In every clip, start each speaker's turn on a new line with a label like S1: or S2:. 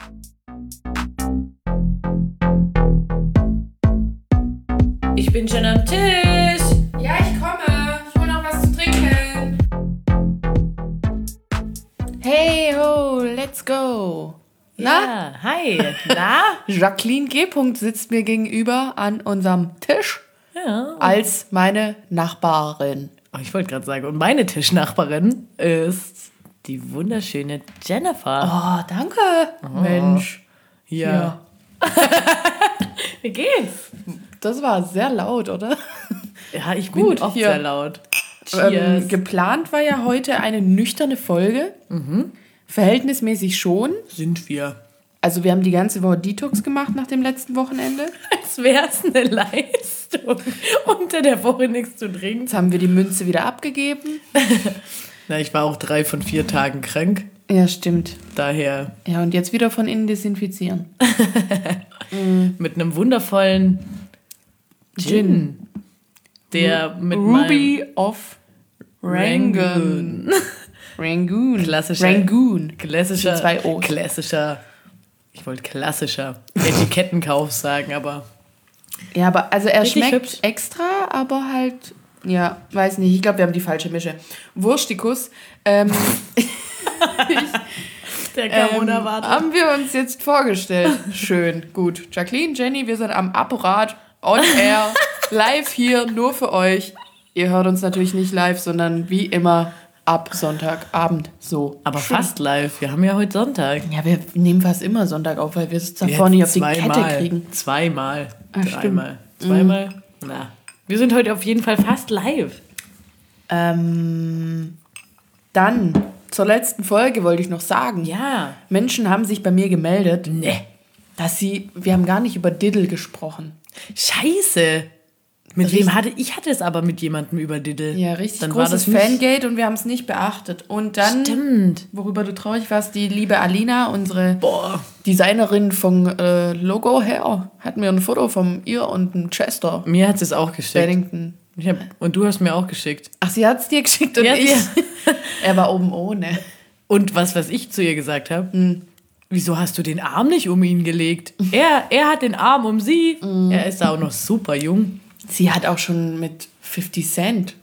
S1: Ich bin schon am Tisch.
S2: Ja, ich komme. Ich hole noch was zu trinken. Hey ho, let's go.
S1: Ja, hi. Na?
S2: Jacqueline G. sitzt mir gegenüber an unserem Tisch
S1: Ja.
S2: als meine Nachbarin.
S1: Oh, ich wollte gerade sagen, und meine Tischnachbarin ist die wunderschöne Jennifer.
S2: Oh, danke. Mensch.
S1: Ja. Wie geht's?
S2: Das war sehr laut, oder?
S1: Ja, ich bin
S2: Gut,
S1: oft
S2: hier.
S1: sehr laut. Cheers.
S2: Geplant war ja heute eine nüchterne Folge. Verhältnismäßig schon.
S1: Sind wir.
S2: Also wir haben die ganze Woche Detox gemacht nach dem letzten Wochenende.
S1: Als wäre es eine Leistung, unter der Woche nichts zu trinken.
S2: Jetzt haben wir die Münze wieder abgegeben.
S1: Na, ich war auch 3 von 4 Tagen krank.
S2: Ja, stimmt.
S1: Daher
S2: Ja, und jetzt wieder von innen desinfizieren.
S1: mit einem wundervollen Gin. Der mit
S2: Ruby of
S1: Rangoon.
S2: Rangoon.
S1: Klassischer.
S2: Rangoon.
S1: Klassischer.
S2: Mit 2 O's.
S1: Klassischer. Ich wollte klassischer Etikettenkauf sagen, aber
S2: Ja, aber also er
S1: Richtig
S2: schmeckt
S1: hübsch.
S2: extra, aber halt, ja, weiß nicht. Ich glaube, wir haben die falsche Mische. Wurstikus.
S1: der kam unerwartet.
S2: Haben wir uns jetzt vorgestellt. Schön, gut. Jacqueline, Jenny, wir sind am Apparat, on air, live hier, nur für euch. Ihr hört uns natürlich nicht live, sondern wie immer ab Sonntagabend. So.
S1: Aber
S2: Schön.
S1: fast live. Wir haben ja heute Sonntag.
S2: Ja, wir nehmen fast immer Sonntag auf, weil wir es davor nicht auf die Kette kriegen.
S1: Zweimal.
S2: Ah, stimmt.
S1: Dreimal. Zweimal? Na. Wir sind heute auf jeden Fall fast live.
S2: Dann zur letzten Folge wollte ich noch sagen.
S1: Ja.
S2: Menschen haben sich bei mir gemeldet,
S1: Ne.
S2: wir haben gar nicht über Diddle gesprochen.
S1: Scheiße. Mit
S2: Richtig-
S1: wem hatte ich hatte es aber mit jemandem über Diddle.
S2: Ja, richtig
S1: Dann war
S2: großes
S1: das nicht-
S2: Fangate und wir haben es nicht beachtet. Und dann,
S1: Stimmt.
S2: worüber du traurig warst, die liebe Alina, unsere
S1: Boah.
S2: Designerin vom Logo her, hat mir ein Foto von ihr und einem Chester
S1: Mir hat es auch geschickt.
S2: Paddington.
S1: Und du hast mir auch geschickt.
S2: Ach, sie hat es dir geschickt und
S1: Ja,
S2: ich.
S1: ja.
S2: Er war oben ohne.
S1: Und was ich zu ihr gesagt habe, wieso hast du den Arm nicht um ihn gelegt? Er hat den Arm um sie. Er ist auch noch super jung.
S2: Sie hat auch schon mit 50 Cent.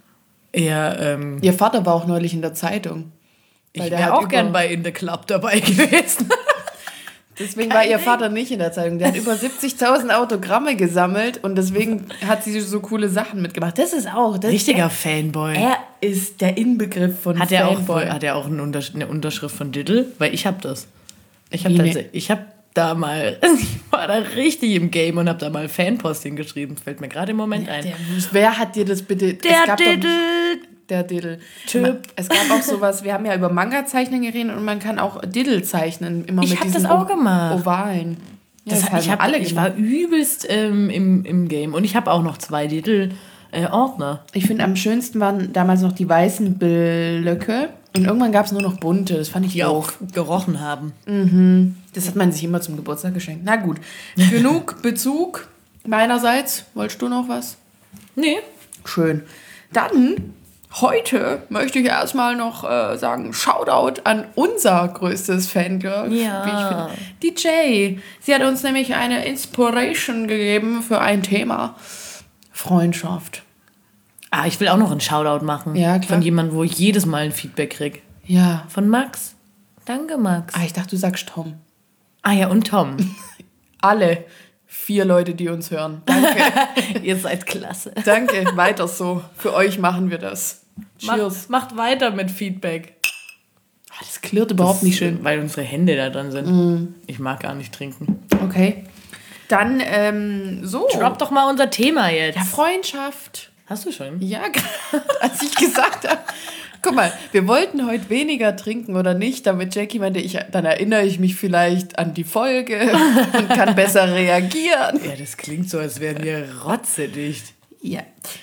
S2: Ihr Vater war auch neulich in der Zeitung.
S1: Ich
S2: Weil der
S1: wäre
S2: hat
S1: auch gern
S2: über-
S1: bei In the Club dabei gewesen.
S2: Deswegen war ihr Vater nicht in der Zeitung. Der hat über 70.000 Autogramme gesammelt und deswegen hat sie so coole Sachen mitgemacht. Das ist auch...
S1: Richtiger Fanboy.
S2: Er ist der Inbegriff von
S1: Hat er
S2: Fanboy.
S1: auch eine Unterschrift von Diddle? Weil ich habe das. Ich
S2: Wie ne?
S1: habe da mal, ich war da richtig im Game und habe da mal Fanposting geschrieben. Fällt mir gerade im Moment ein.
S2: Wer hat dir das bitte...
S1: Der Diddle.
S2: Der Diddle.
S1: Typ.
S2: Es gab auch sowas, wir haben ja über Manga-Zeichnen geredet und man kann auch Diddle zeichnen. Immer
S1: Ich
S2: mit
S1: hab
S2: diesen
S1: das auch gemacht.
S2: Ovalen. Ja,
S1: Das
S2: haben alle
S1: ich
S2: gemacht.
S1: war übelst im Game. Und ich habe auch noch 2 Diddle-Ordner.
S2: Ich finde, am schönsten waren damals noch die weißen Blöcke. Und irgendwann gab es nur noch bunte. Das fand ich
S1: Die auch
S2: doof.
S1: gerochen haben.
S2: Das hat man sich immer zum Geburtstag geschenkt. Na gut. Genug Bezug meinerseits. Wolltest du noch was?
S1: Nee.
S2: Schön. Dann, heute möchte ich erstmal noch sagen, Shoutout an unser größtes Fangirl.
S1: Ja.
S2: Wie ich finde. Die Jay. Sie hat uns nämlich eine Inspiration gegeben für ein Thema. Freundschaft.
S1: Ah, ich will auch noch einen Shoutout machen.
S2: Ja, klar.
S1: Von jemandem, wo ich jedes Mal ein Feedback kriege.
S2: Ja.
S1: Von Max. Danke, Max.
S2: Ah, ich dachte, du sagst Tom.
S1: Ah ja, und Tom.
S2: Alle 4 Leute, die uns hören. Danke.
S1: Ihr seid klasse.
S2: Danke. Weiter so. Für euch machen wir das. Cheers.
S1: Macht weiter mit Feedback.
S2: Ah, das klirrt überhaupt nicht schön.
S1: Weil unsere Hände da dran sind. Ich mag gar nicht trinken.
S2: Okay. Dann, so.
S1: Drop doch mal unser Thema jetzt.
S2: Ja, Freundschaft.
S1: Hast du schon?
S2: Ja, gerade als ich gesagt habe, guck mal, wir wollten heute weniger trinken oder nicht, damit Jackie meinte, dann erinnere ich mich vielleicht an die Folge und kann besser reagieren.
S1: Ja, das klingt so, als wären wir rotzedicht.
S2: Ja.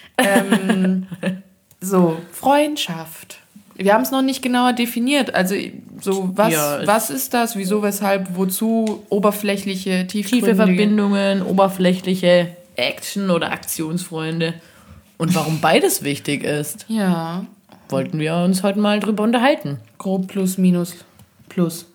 S2: So, Freundschaft. Wir haben es noch nicht genauer definiert. Also, so, was ist das? Wieso, weshalb, wozu? Oberflächliche,
S1: Tiefe
S2: tiefgründige...
S1: Verbindungen, oberflächliche Action- oder Aktionsfreunde. Und warum beides wichtig ist,
S2: Ja,
S1: wollten wir uns heute mal drüber unterhalten.
S2: grob plus, minus, plus.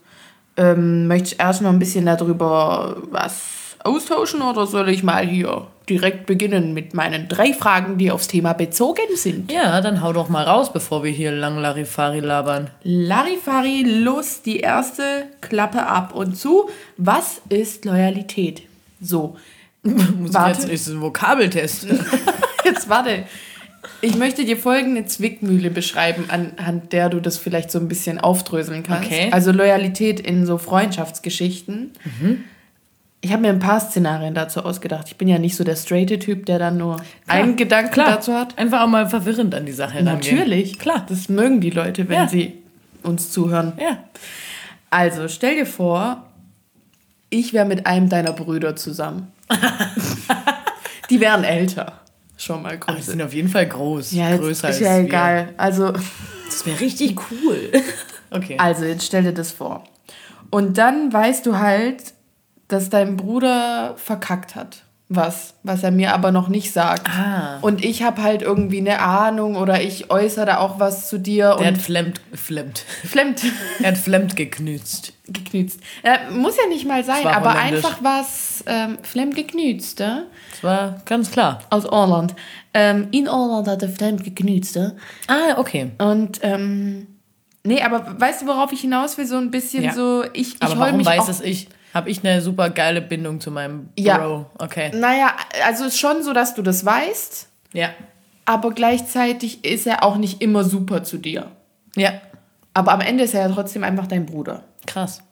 S2: Möchtest du erst noch ein bisschen darüber was austauschen oder soll ich mal hier direkt beginnen mit meinen 3 Fragen, die aufs Thema bezogen sind?
S1: Ja, dann hau doch mal raus, bevor wir hier lang Larifari labern.
S2: Larifari, los, die erste Klappe ab und zu. Was ist Loyalität? So,
S1: Muss
S2: Warte.
S1: ich jetzt nicht so einen Vokabeltest?
S2: jetzt warte. Ich möchte dir folgende Zwickmühle beschreiben, anhand der du das vielleicht so ein bisschen aufdröseln kannst.
S1: Okay.
S2: Also Loyalität in so Freundschaftsgeschichten. Ich habe mir ein paar Szenarien dazu ausgedacht. Ich bin ja nicht so der straighte Typ, der dann nur einen Gedanken dazu hat.
S1: Einfach auch mal verwirrend an die Sache rangehen.
S2: Natürlich.
S1: Klar.
S2: Das mögen die Leute, wenn
S1: Ja.
S2: sie uns zuhören.
S1: Ja.
S2: Also, stell dir vor, ich wäre mit einem deiner Brüder zusammen. Die wären älter. Schon mal
S1: Aber die
S2: größer.
S1: sind auf jeden Fall groß.
S2: Ja, jetzt
S1: größer
S2: ist
S1: als
S2: ja
S1: wir.
S2: egal. Also,
S1: Das wäre richtig cool. Okay.
S2: also, jetzt stell dir das vor. Und dann weißt du halt, dass dein Bruder verkackt hat. Was er mir aber noch nicht sagt.
S1: Ah.
S2: Und ich habe halt irgendwie eine Ahnung oder ich äußere da auch was zu dir.
S1: Der
S2: und
S1: hat flemmt.
S2: flemmt.
S1: Er hat flemmt geknützt.
S2: Geknützt. Muss ja nicht mal sein,
S1: war
S2: aber
S1: holländisch.
S2: einfach was flemmt geknützt,
S1: Das war ganz klar.
S2: aus Irland. In Irland hat er flemmt geknützt.
S1: Ah, okay.
S2: Und nee, aber weißt du, worauf ich hinaus will? So ein bisschen
S1: Ja.
S2: so, ich
S1: Aber
S2: heul
S1: warum
S2: mich
S1: weiß
S2: auch.
S1: es ich? Habe ich eine super geile Bindung zu meinem
S2: Ja.
S1: Bro? Okay.
S2: Naja, also ist schon so, dass du das weißt,
S1: Ja.
S2: aber gleichzeitig ist er auch nicht immer super zu dir.
S1: Ja.
S2: Aber am Ende ist er ja trotzdem einfach dein Bruder.
S1: Krass.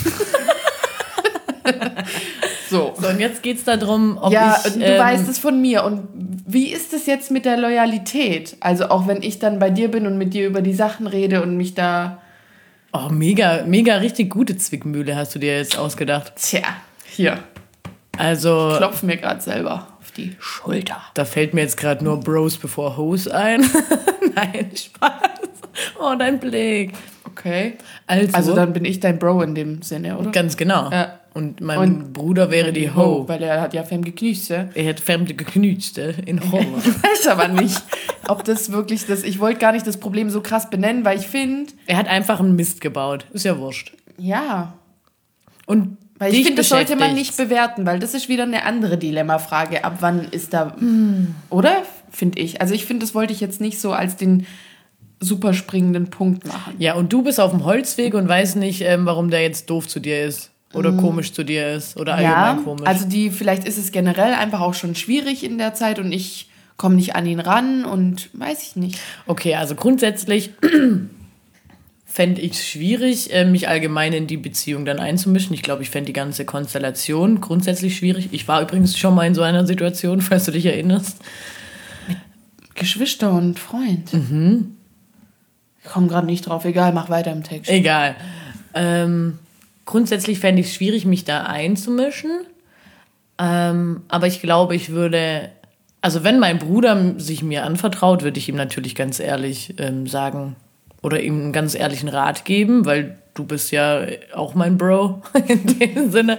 S2: So.
S1: So, und jetzt geht's darum, ob
S2: Ja,
S1: ich...
S2: du weißt es von mir. Und wie ist es jetzt mit der Loyalität? Also auch wenn ich dann bei dir bin und mit dir über die Sachen rede und mich da...
S1: Oh, mega, mega richtig gute Zwickmühle hast du dir jetzt ausgedacht.
S2: Tja, hier,
S1: Also,
S2: klopf mir gerade selber auf die Schulter.
S1: da fällt mir jetzt gerade nur Bros before Hoes ein. Nein, Spaß. Oh, dein Blick.
S2: Okay.
S1: Also,
S2: Also dann bin ich dein Bro in dem Sinne, oder?
S1: ganz genau.
S2: Ja.
S1: Und mein Bruder wäre die Ho.
S2: Weil er hat ja fem geknüßt, ja?
S1: Er hat fremde geknützte in Holland.
S2: Ich weiß aber nicht, ob das wirklich das... Ich wollte gar nicht das Problem so krass benennen, weil ich finde...
S1: Er hat einfach einen Mist gebaut. Ist ja wurscht.
S2: Ja,
S1: Und
S2: weil ich
S1: dich
S2: finde, das sollte man nicht
S1: beschäftigt's.
S2: bewerten, weil das ist wieder eine andere Dilemmafrage. Ab wann ist da... Oder? Finde ich. Also ich finde, das wollte ich jetzt nicht so als den super springenden Punkt machen.
S1: Ja, und du bist auf dem Holzweg und weißt nicht, warum der jetzt doof zu dir ist. Oder komisch zu dir ist. Oder allgemein komisch.
S2: Also vielleicht ist es generell einfach auch schon schwierig in der Zeit und ich komme nicht an ihn ran und weiß ich nicht.
S1: Okay, also grundsätzlich fände ich es schwierig, mich allgemein in die Beziehung dann einzumischen. Ich glaube, ich fände die ganze Konstellation grundsätzlich schwierig. Ich war übrigens schon mal in so einer Situation, falls du dich erinnerst.
S2: Geschwister und Freund. Ich komme gerade nicht drauf. Egal, mach weiter im Text.
S1: Egal. Grundsätzlich fände ich es schwierig, mich da einzumischen. Aber ich glaube, ich würde... Also wenn mein Bruder sich mir anvertraut, würde ich ihm natürlich ganz ehrlich sagen oder ihm einen ganz ehrlichen Rat geben, weil du bist ja auch mein Bro in dem Sinne,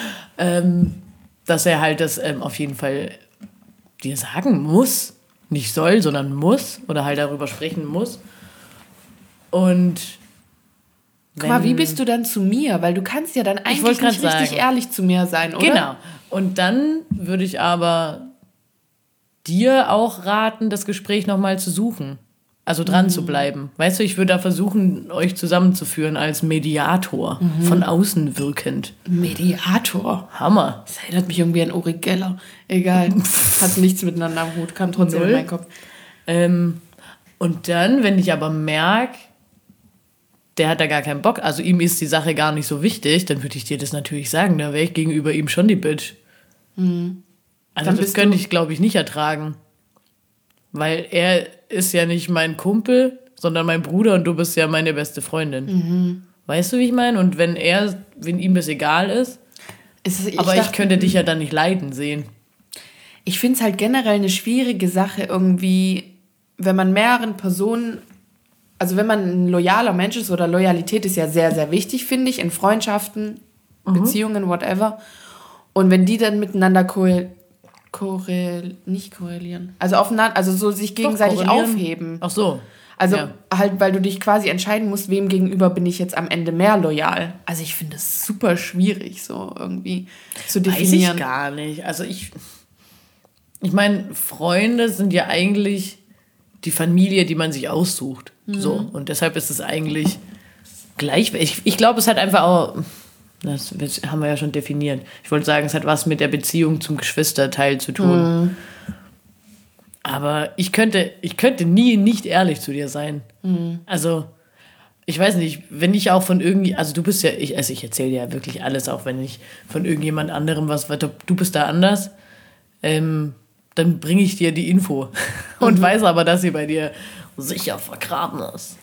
S1: dass er halt das auf jeden Fall dir sagen muss. Nicht soll, sondern muss oder halt darüber sprechen muss. Und
S2: Guck mal, wie bist du dann zu mir? Weil du kannst ja dann eigentlich
S1: wollte
S2: nicht
S1: grad
S2: richtig
S1: sagen.
S2: ehrlich zu mir sein, oder?
S1: Genau. Und dann würde ich aber dir auch raten, das Gespräch nochmal zu suchen. Also dran zu bleiben. Weißt du, ich würde da versuchen, euch zusammenzuführen als Mediator. Von außen wirkend.
S2: Mediator.
S1: Hammer.
S2: Das erinnert mich irgendwie an Uri Geller. Egal. Hat nichts miteinander am Hut. Kam trotzdem in
S1: Null.
S2: meinen Kopf.
S1: Und dann, wenn ich aber merke, der hat da gar keinen Bock, also ihm ist die Sache gar nicht so wichtig, dann würde ich dir das natürlich sagen. Da wäre ich gegenüber ihm schon die Bitch. Also
S2: Dann
S1: das
S2: bist
S1: könnte
S2: du-
S1: ich, glaube ich, nicht ertragen. Weil er ist ja nicht mein Kumpel, sondern mein Bruder und du bist ja meine beste Freundin. Weißt du, wie ich meine? Und wenn ihm das egal ist, aber ich könnte dich ja dann nicht leiden sehen.
S2: Ich finde es halt generell eine schwierige Sache irgendwie, wenn man mehreren Personen, also wenn man ein loyaler Mensch ist oder Loyalität ist ja sehr, sehr wichtig, finde ich, in Freundschaften, Beziehungen, whatever. Und wenn die dann miteinander nicht korrelieren, also aufeinander, also so sich gegenseitig
S1: korrelieren.
S2: aufheben.
S1: Ach so.
S2: Also
S1: Ja.
S2: halt, weil du dich quasi entscheiden musst, wem gegenüber bin ich jetzt am Ende mehr loyal. Also ich finde es super schwierig, so irgendwie zu definieren.
S1: Weiß ich gar nicht. Also ich meine, Freunde sind ja eigentlich die Familie, die man sich aussucht. So. Und deshalb ist es eigentlich gleich. Ich glaube, es hat einfach auch, das haben wir ja schon definiert. Ich wollte sagen, es hat was mit der Beziehung zum Geschwisterteil zu tun. Aber ich könnte nie nicht ehrlich zu dir sein. Also, ich weiß nicht, wenn ich auch von irgendwie, also du bist ja, ich erzähle dir ja wirklich alles, auch wenn ich von irgendjemand anderem was, du bist da anders, dann bringe ich dir die Info und weiß aber, dass sie bei dir sicher vergraben ist.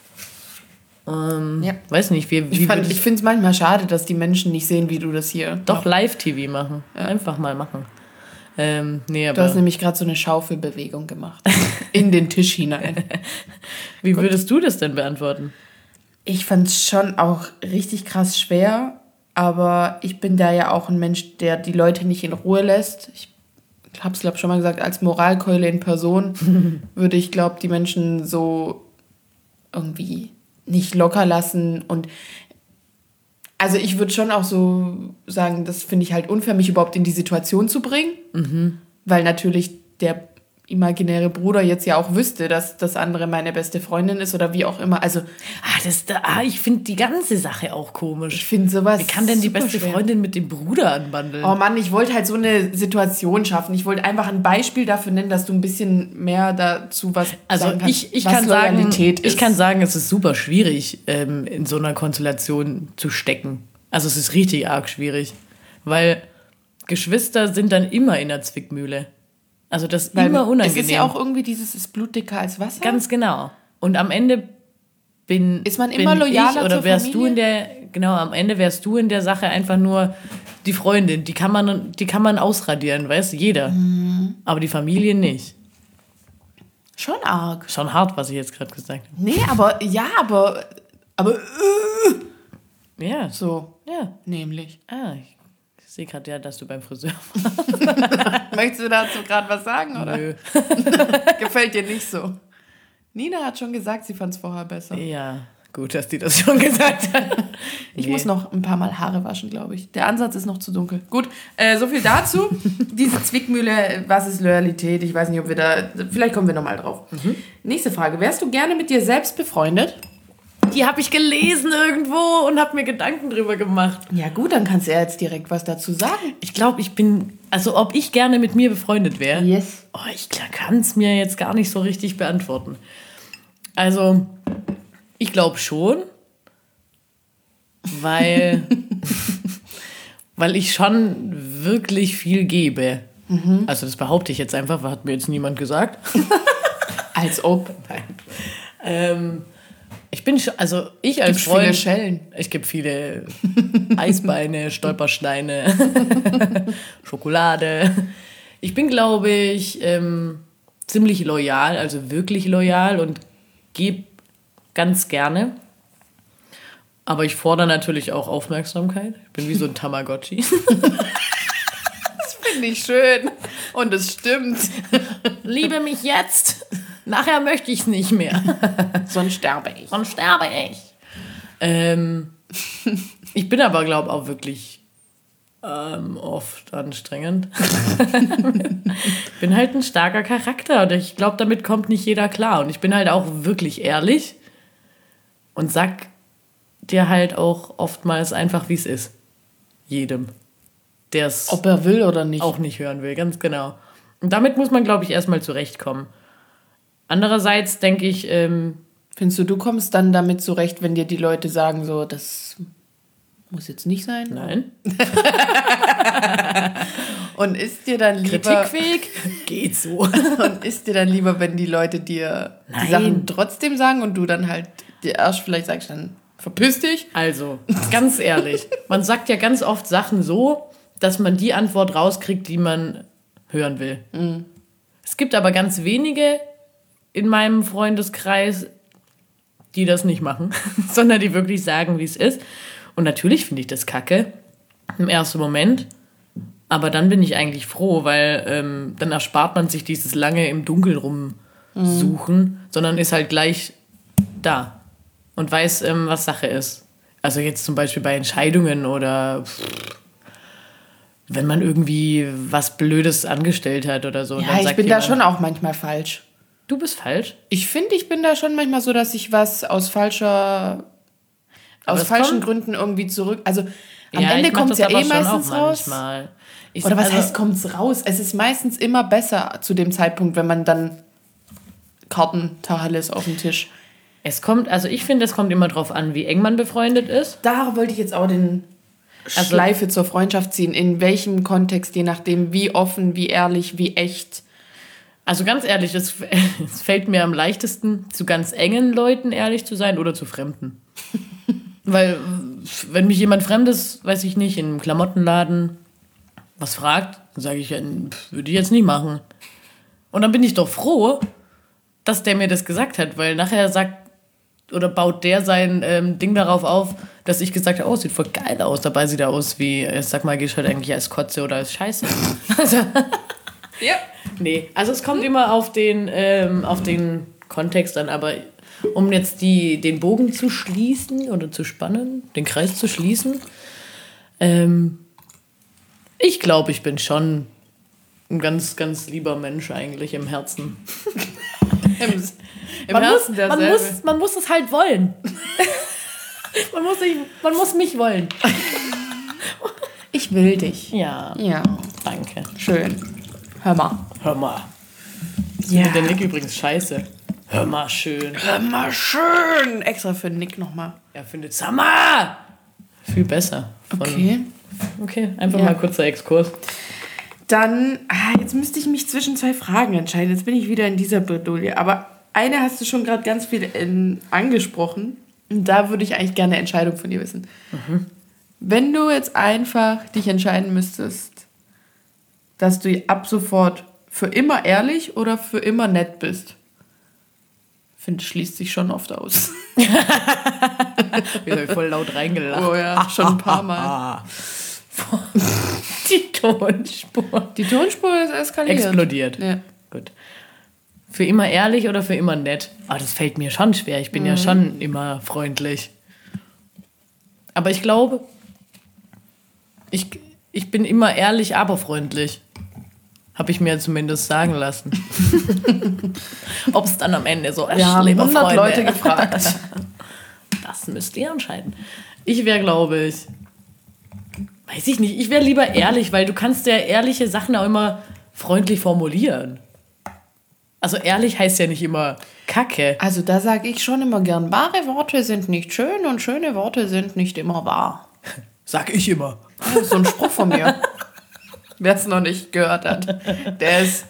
S1: Weiß nicht, wie
S2: Ich finde es manchmal schade, dass die Menschen nicht sehen, wie du das hier
S1: doch Live-TV machen. Ja. Einfach mal machen. Nee, aber
S2: Du hast nämlich gerade so eine Schaufelbewegung gemacht. In den Tisch hinein.
S1: wie würdest du das denn beantworten?
S2: Ich fand es schon auch richtig krass schwer, aber ich bin da ja auch ein Mensch, der die Leute nicht in Ruhe lässt. Ich habe es, glaube ich, schon mal gesagt, als Moralkeule in Person würde ich, glaube die Menschen so irgendwie nicht locker lassen. Und also ich würde schon auch so sagen, das finde ich halt unfair, mich überhaupt in die Situation zu bringen, weil natürlich der imaginäre Bruder jetzt ja auch wüsste, dass das andere meine beste Freundin ist oder wie auch immer. Also
S1: Ich finde die ganze Sache auch komisch.
S2: ich finde sowas
S1: Wie kann denn die
S2: super
S1: beste
S2: schwer.
S1: Freundin mit dem Bruder anbandeln?
S2: Oh Mann, ich wollte halt so eine Situation schaffen. Ich wollte einfach ein Beispiel dafür nennen, dass du ein bisschen mehr dazu was
S1: Also
S2: sagen kannst,
S1: ich
S2: was
S1: kann sagen,
S2: Loyalität ist.
S1: ich kann sagen, es ist super schwierig, in so einer Konstellation zu stecken. Also es ist richtig arg schwierig, weil Geschwister sind dann immer in der Zwickmühle. Also das ist immer unangenehm.
S2: Es ist ja auch irgendwie dieses, ist Blut dicker als Wasser.
S1: Ganz genau. Und am Ende
S2: Ist man immer
S1: bin
S2: loyaler
S1: ich, oder
S2: zur
S1: wärst du
S2: Familie?
S1: am Ende wärst du in der Sache einfach nur die Freundin. Die kann man ausradieren, weißt du, jeder. Aber die Familie nicht.
S2: Schon arg.
S1: Schon hart, was ich jetzt gerade gesagt habe.
S2: Nee, aber
S1: Ja,
S2: so,
S1: ja.
S2: nämlich.
S1: Ich sehe gerade ja, dass du beim Friseur
S2: Möchtest du dazu gerade was sagen, oder?
S1: Nö.
S2: Gefällt dir nicht so? Nina hat schon gesagt, sie fand es vorher besser.
S1: Ja, gut, dass die das schon gesagt hat.
S2: Ich muss noch ein paar Mal Haare waschen, glaube ich. Der Ansatz ist noch zu dunkel. Gut, so viel dazu. Diese Zwickmühle, was ist Loyalität? Ich weiß nicht, ob wir da... Vielleicht kommen wir nochmal drauf. Nächste Frage. Wärst du gerne mit dir selbst befreundet?
S1: Die habe ich gelesen irgendwo und habe mir Gedanken drüber gemacht.
S2: Ja gut, dann kannst du ja jetzt direkt was dazu sagen.
S1: Ich glaube, ob ich gerne mit mir befreundet wäre.
S2: Yes.
S1: Oh, ich kann es mir jetzt gar nicht so richtig beantworten. Also, ich glaube schon, weil ich schon wirklich viel gebe. Also das behaupte ich jetzt einfach, hat mir jetzt niemand gesagt.
S2: Als ob.
S1: Nein. Ich bin schon, also ich als
S2: Gibst
S1: Freund...
S2: viele Schellen.
S1: Ich gebe viele Eisbeine, Stolpersteine, Schokolade. Ich bin, glaube ich, ziemlich loyal, also wirklich loyal und gebe ganz gerne. Aber ich fordere natürlich auch Aufmerksamkeit. Ich bin wie so ein Tamagotchi.
S2: Das finde ich schön. Und es stimmt.
S1: Liebe mich jetzt. Nachher möchte ich es nicht mehr.
S2: Sonst sterbe ich.
S1: Sonst sterbe ich. Ich bin aber, glaube ich, auch wirklich oft anstrengend. Ich bin halt ein starker Charakter und ich glaube, damit kommt nicht jeder klar. Und ich bin halt auch wirklich ehrlich und sag dir halt auch oftmals einfach, wie es ist. Jedem, der es
S2: Ob er will oder nicht.
S1: auch nicht hören will, ganz genau. Und damit muss man, glaube ich, erstmal zurechtkommen. Andererseits denke ich,
S2: Findest du kommst dann damit zurecht, wenn dir die Leute sagen, so, das muss jetzt nicht sein?
S1: nein,
S2: Und ist dir dann lieber...
S1: kritikfähig, geht so.
S2: Und ist dir dann lieber, wenn die Leute dir die
S1: Nein.
S2: Sachen trotzdem sagen und du dann halt dir erst vielleicht sagst, dann verpiss dich?
S1: Also, ganz ehrlich, man sagt ja ganz oft Sachen so, dass man die Antwort rauskriegt, die man hören will. Es gibt aber ganz wenige in meinem Freundeskreis, die das nicht machen, sondern die wirklich sagen, wie es ist. Und natürlich finde ich das kacke im ersten Moment, aber dann bin ich eigentlich froh, weil dann erspart man sich dieses lange im Dunkeln rumsuchen, sondern ist halt gleich da und weiß, was Sache ist. Also jetzt zum Beispiel bei Entscheidungen oder wenn man irgendwie was Blödes angestellt hat oder so.
S2: Ja, ich bin da schon auch manchmal falsch.
S1: Du bist falsch?
S2: Ich finde, ich bin da schon manchmal so, dass ich was aus falschen Gründen irgendwie zurück... Also am Ende kommt es ja meistens raus. Oder was heißt, kommt es raus? Es ist meistens immer besser zu dem Zeitpunkt, wenn man dann Kartentacheles auf dem Tisch.
S1: Ich finde, es kommt immer drauf an, wie eng man befreundet ist.
S2: Da wollte ich jetzt auch den Schleife zur Freundschaft ziehen. In welchem Kontext, je nachdem, wie offen, wie ehrlich, wie echt.
S1: Also ganz ehrlich, es fällt mir am leichtesten, zu ganz engen Leuten ehrlich zu sein oder zu Fremden. Weil, wenn mich jemand Fremdes, weiß ich nicht, in einem Klamottenladen was fragt, dann sage ich, würde ich jetzt nicht machen. Und dann bin ich doch froh, dass der mir das gesagt hat, weil nachher baut der sein Ding darauf auf, dass ich gesagt habe, oh, sieht voll geil aus. Dabei sieht er aus wie, sag mal, gehst du halt eigentlich als Kotze oder als Scheiße. Also, ja. Nee, also es kommt immer auf den Kontext an, aber um jetzt den Bogen zu schließen oder zu spannen, den Kreis zu schließen, ich glaube, ich bin schon ein ganz, ganz lieber Mensch eigentlich im Herzen. Man muss es halt wollen. man muss mich wollen.
S2: Ich will dich.
S1: Ja.
S2: Ja.
S1: Danke.
S2: Schön. Hör mal.
S1: Ja. Der Nick übrigens scheiße. Hör mal schön.
S2: Extra für Nick nochmal.
S1: Er findet Summer viel besser. Okay, einfach mal kurzer Exkurs.
S2: Dann, jetzt müsste ich mich zwischen zwei Fragen entscheiden. Jetzt bin ich wieder in dieser Bredouille. Aber eine hast du schon gerade ganz viel angesprochen. Und da würde ich eigentlich gerne eine Entscheidung von dir wissen. Mhm. Wenn du jetzt einfach dich entscheiden müsstest, dass du ab sofort für immer ehrlich oder für immer nett bist. Finde, schließt sich schon oft aus.
S1: Wir haben voll laut reingelacht.
S2: Oh ja, schon ein paar Mal.
S1: Die Tonspur.
S2: Die Tonspur ist eskaliert.
S1: Explodiert. Ja. Gut. Für immer ehrlich oder für immer nett? Das fällt mir schon schwer. Ich bin ja schon immer freundlich. Aber ich glaube, ich bin immer ehrlich, aber freundlich. Habe ich mir zumindest sagen lassen. Ob es dann am Ende so ist.
S2: Wir haben 100 Leute gefragt.
S1: Das müsst ihr entscheiden. Ich wäre, glaube ich, weiß ich nicht, ich wäre lieber ehrlich, weil du kannst ja ehrliche Sachen auch immer freundlich formulieren. Also ehrlich heißt ja nicht immer Kacke.
S2: Also da sage ich schon immer gern, wahre Worte sind nicht schön und schöne Worte sind nicht immer wahr.
S1: Sag ich immer.
S2: Das ist so ein Spruch von mir. Wer es noch nicht gehört hat, der ist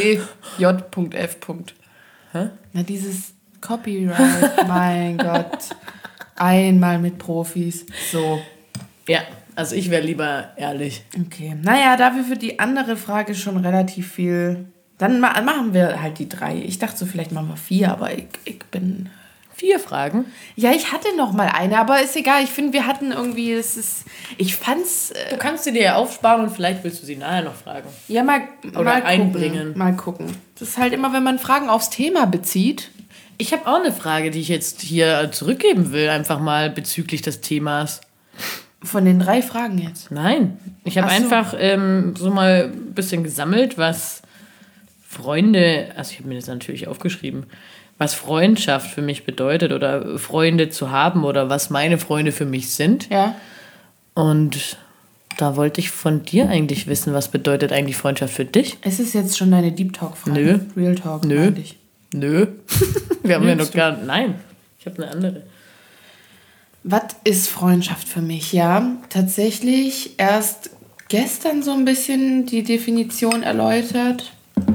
S2: CJ.F.
S1: Hä?
S2: Na, dieses Copyright, mein Gott. Einmal mit Profis. So.
S1: Ja, also ich wäre lieber ehrlich.
S2: Okay. Naja, da wir für die andere Frage schon relativ viel... Dann machen wir halt die 3. Ich dachte so, vielleicht machen wir 4, aber ich bin...
S1: 4 Fragen?
S2: Ja, ich hatte noch mal eine, aber ist egal. Ich finde, wir hatten irgendwie... Ich fand's...
S1: Du kannst sie dir ja aufsparen und vielleicht willst du sie nachher noch fragen.
S2: Ja, mal
S1: einbringen.
S2: Mal gucken. Das ist halt immer, wenn man Fragen aufs Thema bezieht.
S1: Ich habe auch eine Frage, die ich jetzt hier zurückgeben will, einfach mal bezüglich des Themas.
S2: Von den 3 Fragen jetzt?
S1: Nein, ich habe einfach so mal ein bisschen gesammelt, was Freunde, also ich habe mir das natürlich aufgeschrieben, was Freundschaft für mich bedeutet oder Freunde zu haben oder was meine Freunde für mich sind.
S2: Ja.
S1: Und da wollte ich von dir eigentlich wissen, was bedeutet eigentlich Freundschaft für dich?
S2: Ist es jetzt schon deine Deep Talk-Frage?
S1: Nö.
S2: Real Talk?
S1: Nö. Wir haben ja noch gar... Nein, ich habe eine andere.
S2: Was ist Freundschaft für mich? Ja, tatsächlich erst gestern so ein bisschen die Definition erläutert.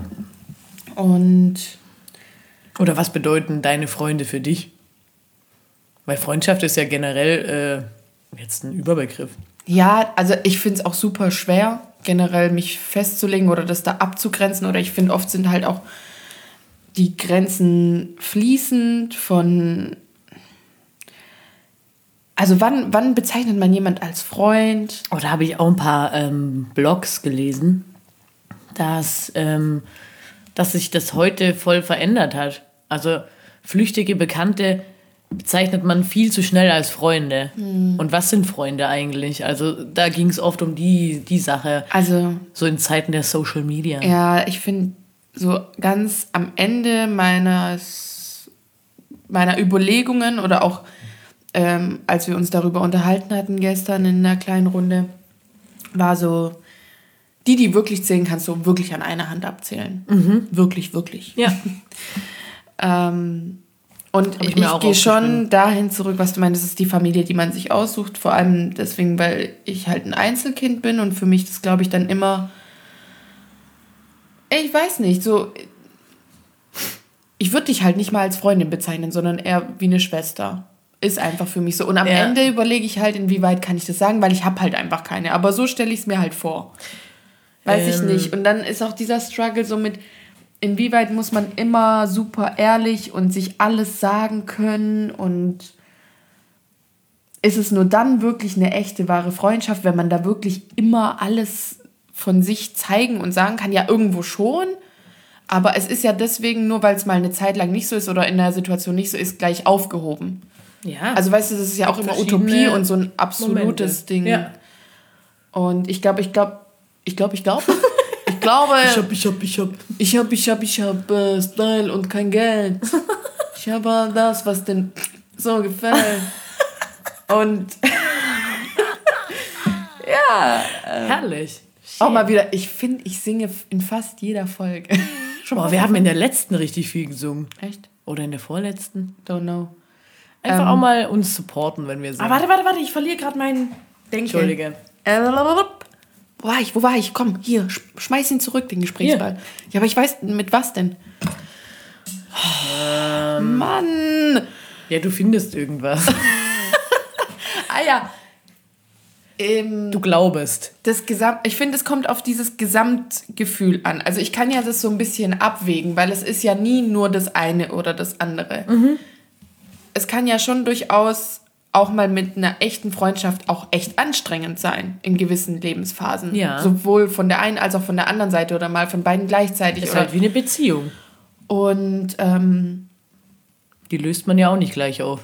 S2: Und...
S1: Oder was bedeuten deine Freunde für dich? Weil Freundschaft ist ja generell jetzt ein Überbegriff.
S2: Ja, also ich finde es auch super schwer, generell mich festzulegen oder das da abzugrenzen. Oder ich finde, oft sind halt auch die Grenzen fließend von... Also wann bezeichnet man jemand als Freund?
S1: Oh, da habe ich auch ein paar Blogs gelesen, dass sich das heute voll verändert hat. Also flüchtige Bekannte bezeichnet man viel zu schnell als Freunde. Und was sind Freunde eigentlich? Also da ging es oft um die Sache.
S2: Also
S1: so in Zeiten der Social Media.
S2: Ja, ich finde so ganz am Ende meiner Überlegungen oder auch als wir uns darüber unterhalten hatten gestern in einer kleinen Runde, war so, die wirklich zählen, kannst du wirklich an einer Hand abzählen. Wirklich, wirklich.
S1: Ja.
S2: Und ich gehe schon dahin zurück, was du meinst, das ist die Familie, die man sich aussucht. Vor allem deswegen, weil ich halt ein Einzelkind bin und für mich das, glaube ich, dann immer, ich weiß nicht, so, ich würde dich halt nicht mal als Freundin bezeichnen, sondern eher wie eine Schwester. Ist einfach für mich so. Und am Ende überlege ich halt, inwieweit kann ich das sagen, weil ich habe halt einfach keine. Aber so stelle ich es mir halt vor. Weiß ich nicht. Und dann ist auch dieser Struggle so mit, inwieweit muss man immer super ehrlich und sich alles sagen können und ist es nur dann wirklich eine echte, wahre Freundschaft, wenn man da wirklich immer alles von sich zeigen und sagen kann? Ja, irgendwo schon, aber es ist ja deswegen, nur weil es mal eine Zeit lang nicht so ist oder in der Situation nicht so ist, gleich aufgehoben. Ja. Also weißt du, das ist ja auch immer Utopie und so ein absolutes Ding. Ja. Und ich glaube, ich glaube, ich habe Style und kein Geld. Ich habe das, was denn so gefällt. Und ja.
S1: Herrlich.
S2: Auch mal wieder, ich finde, ich singe in fast jeder Folge.
S1: Boah, wir haben in der letzten richtig viel gesungen.
S2: Echt?
S1: Oder in der vorletzten?
S2: Don't know.
S1: Einfach auch mal uns supporten, wenn wir singen.
S2: Ah, warte, ich verliere gerade meinen Denken.
S1: Entschuldige.
S2: Wo war ich? Komm, hier, schmeiß ihn zurück, den Gesprächsball. Hier. Ja, aber ich weiß, mit was denn? Mann!
S1: Ja, du findest irgendwas.
S2: Ja.
S1: Du glaubst.
S2: Ich finde, es kommt auf dieses Gesamtgefühl an. Also ich kann ja das so ein bisschen abwägen, weil es ist ja nie nur das eine oder das andere. Es kann ja schon durchaus auch mal mit einer echten Freundschaft auch echt anstrengend sein in gewissen Lebensphasen. Ja. Sowohl von der einen als auch von der anderen Seite oder mal von beiden gleichzeitig.
S1: Ist halt wie eine Beziehung.
S2: Und
S1: die löst man ja auch nicht gleich auf.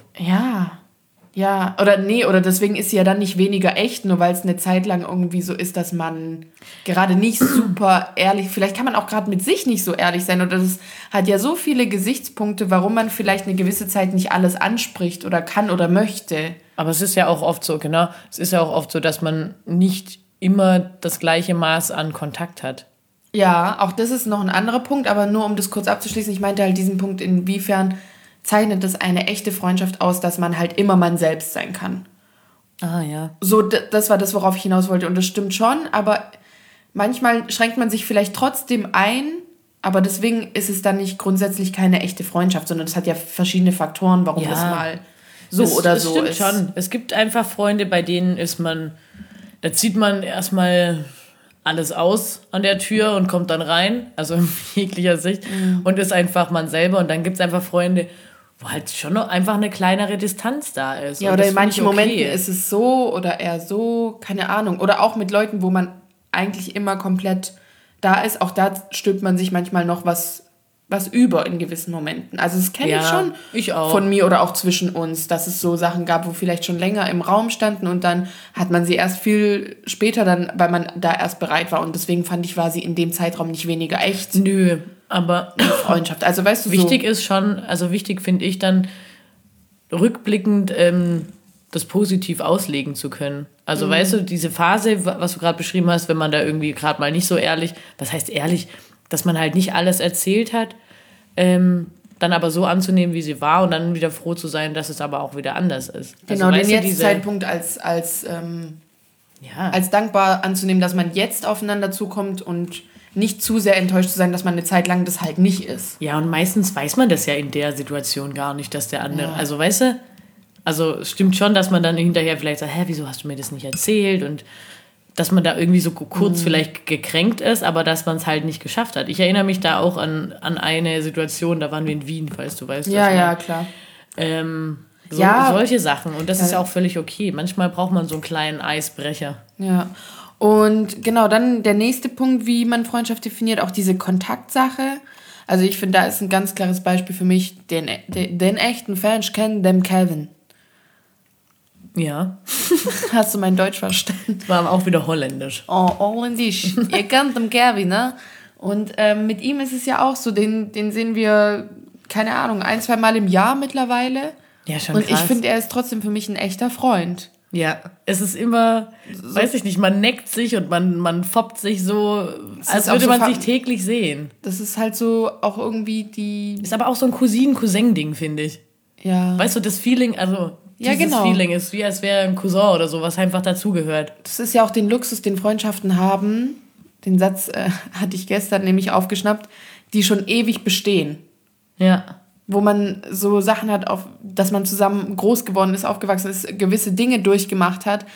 S2: Ja, oder deswegen ist sie ja dann nicht weniger echt, nur weil es eine Zeit lang irgendwie so ist, dass man gerade nicht super ehrlich, vielleicht kann man auch gerade mit sich nicht so ehrlich sein oder das hat ja so viele Gesichtspunkte, warum man vielleicht eine gewisse Zeit nicht alles anspricht oder kann oder möchte.
S1: Aber es ist ja auch oft so, genau, es ist ja auch oft so, dass man nicht immer das gleiche Maß an Kontakt hat.
S2: Ja, auch das ist noch ein anderer Punkt, aber nur um das kurz abzuschließen, ich meinte halt diesen Punkt, inwiefern zeichnet das eine echte Freundschaft aus, dass man halt immer man selbst sein kann.
S1: Ah, ja.
S2: So, das war das, worauf ich hinaus wollte. Und das stimmt schon, aber manchmal schränkt man sich vielleicht trotzdem ein, aber deswegen ist es dann nicht grundsätzlich keine echte Freundschaft, sondern es hat ja verschiedene Faktoren, warum das mal so oder so ist.
S1: Das stimmt schon. Es gibt einfach Freunde, bei denen da zieht man erstmal alles aus an der Tür und kommt dann rein, also in jeglicher Sicht, und ist einfach man selber. Und dann gibt es einfach Freunde, wo halt schon noch einfach eine kleinere Distanz da ist.
S2: Ja, oder in manchen Momenten ist es so oder eher so, keine Ahnung. Oder auch mit Leuten, wo man eigentlich immer komplett da ist. Auch da stülpt man sich manchmal noch was über in gewissen Momenten. Also das kenne ich schon von mir oder auch zwischen uns, dass es so Sachen gab, wo vielleicht schon länger im Raum standen und dann hat man sie erst viel später dann, weil man da erst bereit war. Und deswegen fand ich, war sie in dem Zeitraum nicht weniger echt.
S1: Nö. Aber
S2: Freundschaft, also weißt du,
S1: wichtig ist schon, also wichtig finde ich dann rückblickend das positiv auslegen zu können. Also weißt du, diese Phase, was du gerade beschrieben hast, wenn man da irgendwie gerade mal nicht so ehrlich, was heißt ehrlich, dass man halt nicht alles erzählt hat, dann aber so anzunehmen, wie sie war und dann wieder froh zu sein, dass es aber auch wieder anders ist.
S2: Genau, also, den Zeitpunkt als dankbar anzunehmen, dass man jetzt aufeinander zukommt und nicht zu sehr enttäuscht zu sein, dass man eine Zeit lang das halt nicht ist.
S1: Ja, und meistens weiß man das ja in der Situation gar nicht, dass der andere, also weißt du, also es stimmt schon, dass man dann hinterher vielleicht sagt, wieso hast du mir das nicht erzählt? Und dass man da irgendwie so kurz vielleicht gekränkt ist, aber dass man es halt nicht geschafft hat. Ich erinnere mich da auch an eine Situation, da waren wir in Wien, falls du weißt.
S2: Ja, klar.
S1: Solche Sachen. Und das ist ja auch völlig okay. Manchmal braucht man so einen kleinen Eisbrecher.
S2: Ja. Und genau, dann der nächste Punkt, wie man Freundschaft definiert, auch diese Kontaktsache. Also ich finde, da ist ein ganz klares Beispiel für mich, den echten Fan, ich kenne den Kevin.
S1: Ja.
S2: Hast du mein Deutsch verstanden?
S1: Das war auch wieder holländisch.
S2: Oh, holländisch. Ihr kennt den Kevin, ne? Und mit ihm ist es ja auch so, den sehen wir, keine Ahnung, 1-2 Mal im Jahr mittlerweile.
S1: Ja, schon
S2: und
S1: krass.
S2: ich finde, er ist trotzdem für mich ein echter Freund.
S1: Ja, es ist immer, weiß ich nicht, man neckt sich und man foppt sich so, als würde man sich täglich sehen.
S2: Das ist halt so auch irgendwie die...
S1: Ist aber auch so ein Cousin-Cousin-Ding, finde ich.
S2: Ja.
S1: Weißt du, das Feeling, also dieses Feeling ist wie, als wäre ein Cousin oder so, was einfach dazugehört.
S2: Das ist ja auch den Luxus, den Freundschaften haben. Den Satz hatte ich gestern nämlich aufgeschnappt, die schon ewig bestehen.
S1: Ja.
S2: Wo man so Sachen hat, dass man zusammen groß geworden ist, aufgewachsen ist, gewisse Dinge durchgemacht hat.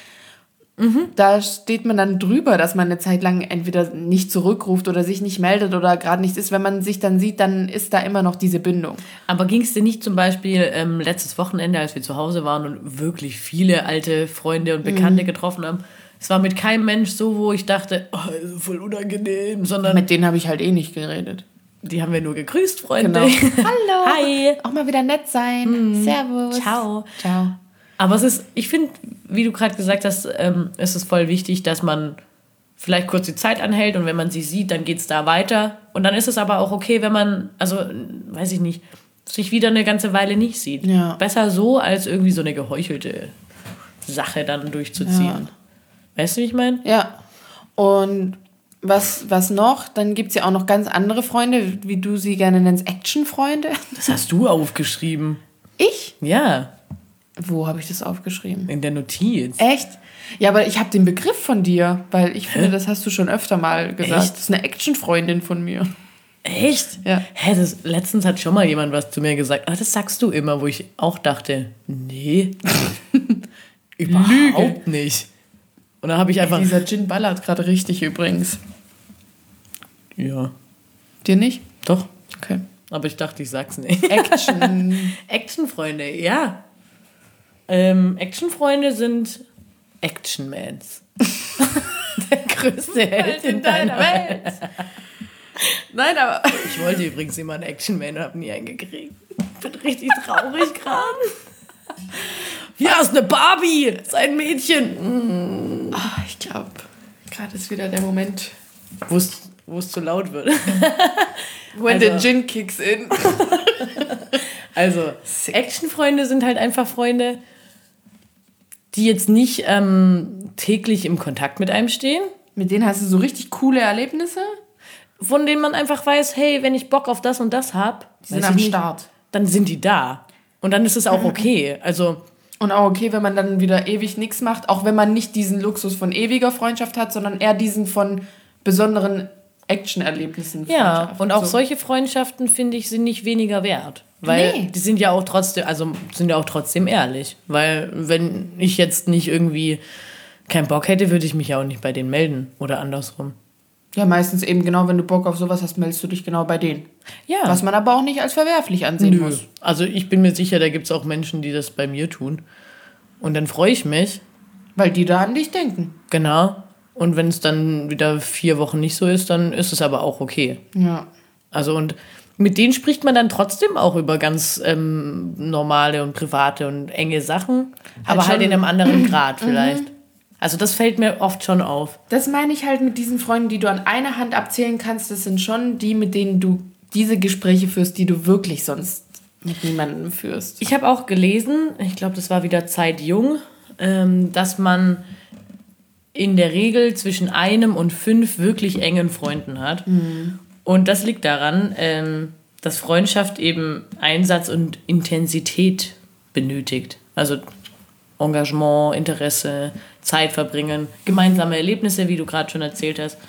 S2: Da steht man dann drüber, dass man eine Zeit lang entweder nicht zurückruft oder sich nicht meldet oder gerade nichts ist. Wenn man sich dann sieht, dann ist da immer noch diese Bindung.
S1: Aber ging es dir nicht zum Beispiel letztes Wochenende, als wir zu Hause waren und wirklich viele alte Freunde und Bekannte getroffen haben? Es war mit keinem Mensch so, wo ich dachte, oh, voll unangenehm, sondern...
S2: Mit denen habe ich halt eh nicht geredet.
S1: Die haben wir nur gegrüßt, Freunde.
S2: Genau. Hallo.
S1: Hi.
S2: Auch mal wieder nett sein. Servus.
S1: Ciao.
S2: Ciao.
S1: Aber es ist, ich finde, wie du gerade gesagt hast, es ist voll wichtig, dass man vielleicht kurz die Zeit anhält und wenn man sie sieht, dann geht es da weiter. Und dann ist es aber auch okay, wenn man, also, weiß ich nicht, sich wieder eine ganze Weile nicht sieht.
S2: Ja.
S1: Besser so, als irgendwie so eine geheuchelte Sache dann durchzuziehen. Ja. Weißt du, wie ich meine?
S2: Ja. Und was noch? Dann gibt es ja auch noch ganz andere Freunde, wie du sie gerne nennst, Action-Freunde.
S1: Das hast du aufgeschrieben.
S2: Ich?
S1: Ja.
S2: Wo habe ich das aufgeschrieben?
S1: In der Notiz.
S2: Echt? Ja, aber ich habe den Begriff von dir, weil ich finde, das hast du schon öfter mal gesagt.
S1: Echt?
S2: Das ist eine Action-Freundin von mir.
S1: Echt?
S2: Ja.
S1: Hä, letztens hat schon mal jemand was zu mir gesagt. Aber das sagst du immer, wo ich auch dachte, nee, überhaupt nicht. Und dann habe ich einfach...
S2: Dieser Gin ballert gerade richtig übrigens.
S1: Ja.
S2: Dir nicht?
S1: Doch.
S2: Okay.
S1: Aber ich dachte, ich sag's nicht.
S2: Action.
S1: Actionfreunde, ja. Actionfreunde sind Actionmans. Der größte Held in deiner Welt.
S2: Nein, aber...
S1: Ich wollte übrigens immer einen Actionman und habe nie einen gekriegt. Ich bin richtig traurig gerade. Ja, ist eine Barbie. Ist ein Mädchen.
S2: Oh, ich glaube, gerade ist wieder der Moment,
S1: wo es zu laut wird.
S2: When the gin kicks in.
S1: Also, Actionfreunde sind halt einfach Freunde, die jetzt nicht täglich im Kontakt mit einem stehen.
S2: Mit denen hast du so richtig coole Erlebnisse?
S1: Von denen man einfach weiß, hey, wenn ich Bock auf das und das habe,
S2: sind am Start.
S1: Dann sind die da. Und dann ist es auch okay. Also...
S2: Und auch okay, wenn man dann wieder ewig nichts macht, auch wenn man nicht diesen Luxus von ewiger Freundschaft hat, sondern eher diesen von besonderen Action-Erlebnissen.
S1: Ja, und auch solche Freundschaften, finde ich, sind nicht weniger wert. Weil die sind ja auch trotzdem ehrlich. Weil wenn ich jetzt nicht irgendwie keinen Bock hätte, würde ich mich ja auch nicht bei denen melden. Oder andersrum.
S2: Ja, meistens eben genau, wenn du Bock auf sowas hast, meldest du dich genau bei denen. Ja. Was man aber auch nicht als verwerflich ansehen muss.
S1: Also ich bin mir sicher, da gibt es auch Menschen, die das bei mir tun. Und dann freue ich mich.
S2: Weil die da an dich denken.
S1: Genau. Und wenn es dann wieder 4 Wochen nicht so ist, dann ist es aber auch okay.
S2: Ja.
S1: Also und mit denen spricht man dann trotzdem auch über ganz normale und private und enge Sachen. Aber halt in einem anderen Grad vielleicht. Also das fällt mir oft schon auf.
S2: Das meine ich halt mit diesen Freunden, die du an einer Hand abzählen kannst. Das sind schon die, mit denen du diese Gespräche führst, die du wirklich sonst mit niemandem führst.
S1: Ich habe auch gelesen, ich glaube, das war wieder Zeit Jung, dass man in der Regel zwischen 1 und 5 wirklich engen Freunden hat. Und das liegt daran, dass Freundschaft eben Einsatz und Intensität benötigt. Also Engagement, Interesse, Zeit verbringen, gemeinsame Erlebnisse, wie du gerade schon erzählt hast.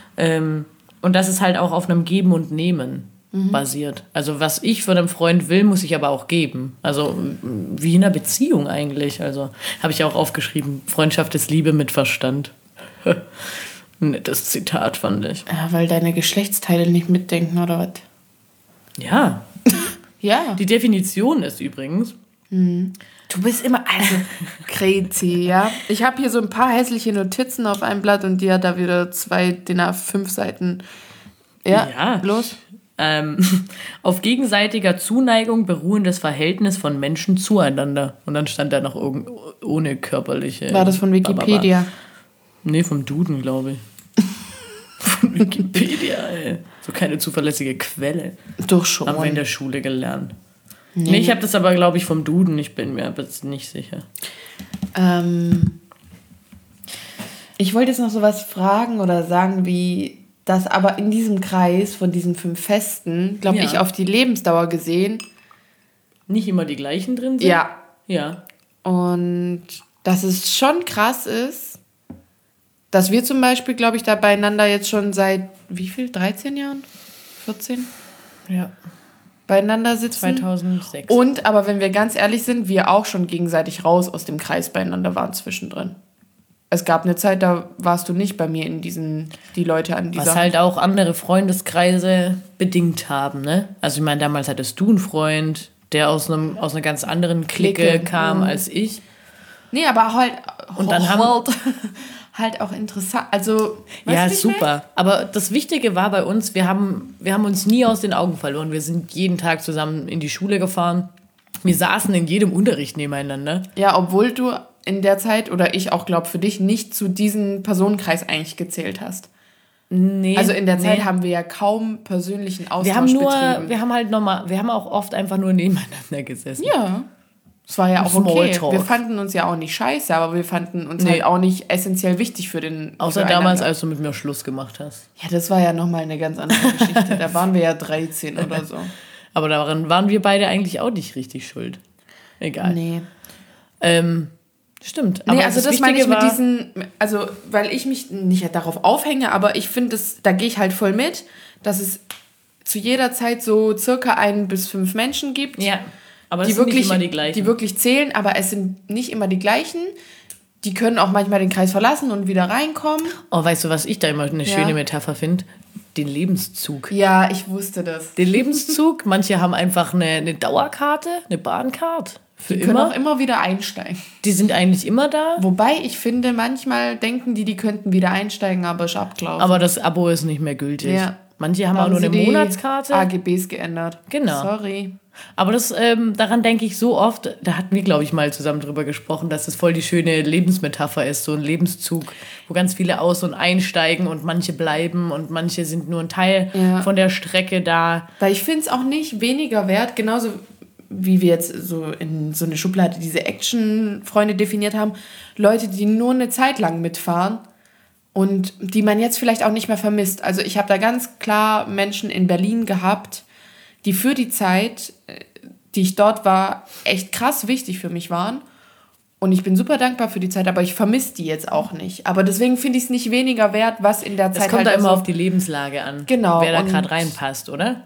S1: Und das ist halt auch auf einem Geben und Nehmen basiert. Also was ich von einem Freund will, muss ich aber auch geben. Also wie in einer Beziehung eigentlich. Also habe ich auch aufgeschrieben, Freundschaft ist Liebe mit Verstand. Ein nettes Zitat, fand ich.
S2: Ja, weil deine Geschlechtsteile nicht mitdenken, oder was?
S1: Ja.
S2: Ja.
S1: Die Definition ist übrigens...
S2: Du bist immer crazy, ja. Ich habe hier so ein paar hässliche Notizen auf einem Blatt und die hat da wieder 2 DIN A5 Seiten. Ja, los.
S1: Auf gegenseitiger Zuneigung beruhendes Verhältnis von Menschen zueinander. Und dann stand da noch ohne körperliche...
S2: War das von Wikipedia?
S1: Nee, vom Duden, glaube ich. Von Wikipedia, ey. So keine zuverlässige Quelle.
S2: Doch schon.
S1: Haben wir in der Schule gelernt. Nee, ich habe das aber, glaube ich, vom Duden. Ich bin mir jetzt nicht sicher.
S2: Ich wollte jetzt noch sowas fragen oder sagen wie... dass aber in diesem Kreis von diesen 5 Festen, glaube ich, auf die Lebensdauer gesehen...
S1: Nicht immer die gleichen drin sind?
S2: Ja.
S1: Ja.
S2: Und dass es schon krass ist, dass wir zum Beispiel, glaube ich, da beieinander jetzt schon seit, wie viel, 13 Jahren? 14?
S1: Ja.
S2: Beieinander sitzen.
S1: 2006.
S2: Und, aber wenn wir ganz ehrlich sind, wir auch schon gegenseitig raus aus dem Kreis beieinander waren zwischendrin. Es gab eine Zeit, da warst du nicht bei mir in diesen, die Leute an dieser...
S1: Was halt auch andere Freundeskreise bedingt haben, ne? Also ich meine, damals hattest du einen Freund, der aus einer ganz anderen Clique kam als ich.
S2: Nee, aber halt...
S1: Und dann haben...
S2: halt auch interessant, also...
S1: Ja, super. Aber das Wichtige war bei uns, wir haben uns nie aus den Augen verloren. Wir sind jeden Tag zusammen in die Schule gefahren. Wir saßen in jedem Unterricht nebeneinander.
S2: Ja, obwohl du... in der Zeit, oder ich auch glaube für dich, nicht zu diesem Personenkreis eigentlich gezählt hast.
S1: Nee.
S2: Also in der Zeit haben wir ja kaum persönlichen Austausch betrieben.
S1: Wir haben auch oft einfach nur nebeneinander gesessen.
S2: Ja. Es war ja auch okay.
S1: Smalltalk.
S2: Wir fanden uns ja auch nicht scheiße, aber wir fanden uns halt auch nicht essentiell wichtig für den...
S1: Außer damals, als du mit mir Schluss gemacht hast.
S2: Ja, das war ja nochmal eine ganz andere Geschichte. Da waren wir ja 13 oder so.
S1: Aber daran waren wir beide eigentlich auch nicht richtig schuld. Egal.
S2: Nee.
S1: Stimmt.
S2: Aber also das meine ich mit diesen, also weil ich mich nicht darauf aufhänge, aber ich finde, da gehe ich halt voll mit, dass es zu jeder Zeit so circa 1 bis 5 Menschen gibt,
S1: ja, aber es sind nicht immer die gleichen.
S2: Die wirklich zählen, aber es sind nicht immer die gleichen. Die können auch manchmal den Kreis verlassen und wieder reinkommen.
S1: Oh, weißt du, was ich da immer eine schöne Metapher finde? Den Lebenszug.
S2: Ja, ich wusste das.
S1: Den Lebenszug, manche haben einfach eine Dauerkarte, eine Bahnkarte.
S2: Die können auch immer wieder einsteigen.
S1: Die sind eigentlich immer da.
S2: Wobei, ich finde, manchmal denken die könnten wieder einsteigen, aber ist abgelaufen.
S1: Aber das Abo ist nicht mehr gültig. Ja. Manche haben auch nur eine Monatskarte.
S2: AGBs geändert.
S1: Genau.
S2: Sorry.
S1: Aber daran denke ich so oft, da hatten wir, glaube ich, mal zusammen drüber gesprochen, dass das voll die schöne Lebensmetapher ist, so ein Lebenszug, wo ganz viele aus- und einsteigen und manche bleiben und manche sind nur ein Teil von der Strecke da.
S2: Weil ich finde es auch nicht weniger wert, genauso wie wir jetzt so in so eine Schublade diese Action-Freunde definiert haben, Leute, die nur eine Zeit lang mitfahren und die man jetzt vielleicht auch nicht mehr vermisst. Also ich habe da ganz klar Menschen in Berlin gehabt, die für die Zeit, die ich dort war, echt krass wichtig für mich waren. Und ich bin super dankbar für die Zeit, aber ich vermisse die jetzt auch nicht. Aber deswegen finde ich es nicht weniger wert, was in der Zeit
S1: halt... Es kommt da immer auf die Lebenslage an,
S2: genau,
S1: wer da gerade reinpasst, oder?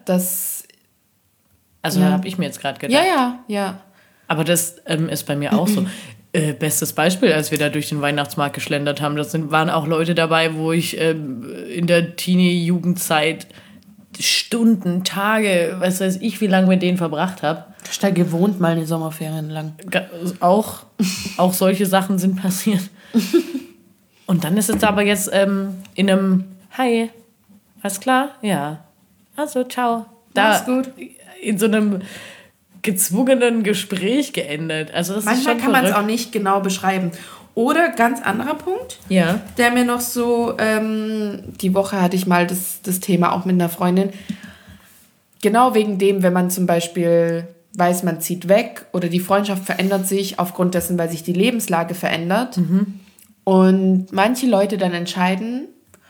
S1: Also habe ich mir jetzt gerade gedacht.
S2: Ja.
S1: Aber das ist bei mir auch so. Bestes Beispiel, als wir da durch den Weihnachtsmarkt geschlendert haben, waren auch Leute dabei, wo ich in der Teenie-Jugendzeit Stunden, Tage, was weiß ich, wie lange mit denen verbracht habe.
S2: Du bist da gewohnt, mal eine Sommerferien lang.
S1: Auch solche Sachen sind passiert. Und dann ist es aber jetzt in einem Hi, alles klar? Ja. Also, ciao.
S2: Mach's gut.
S1: In so einem gezwungenen Gespräch geendet. Also das
S2: manchmal
S1: ist schon
S2: kann man es auch nicht genau beschreiben. Oder ganz anderer Punkt, der mir noch so, die Woche hatte ich mal das Thema auch mit einer Freundin, genau wegen dem, wenn man zum Beispiel weiß, man zieht weg oder die Freundschaft verändert sich aufgrund dessen, weil sich die Lebenslage verändert und manche Leute dann entscheiden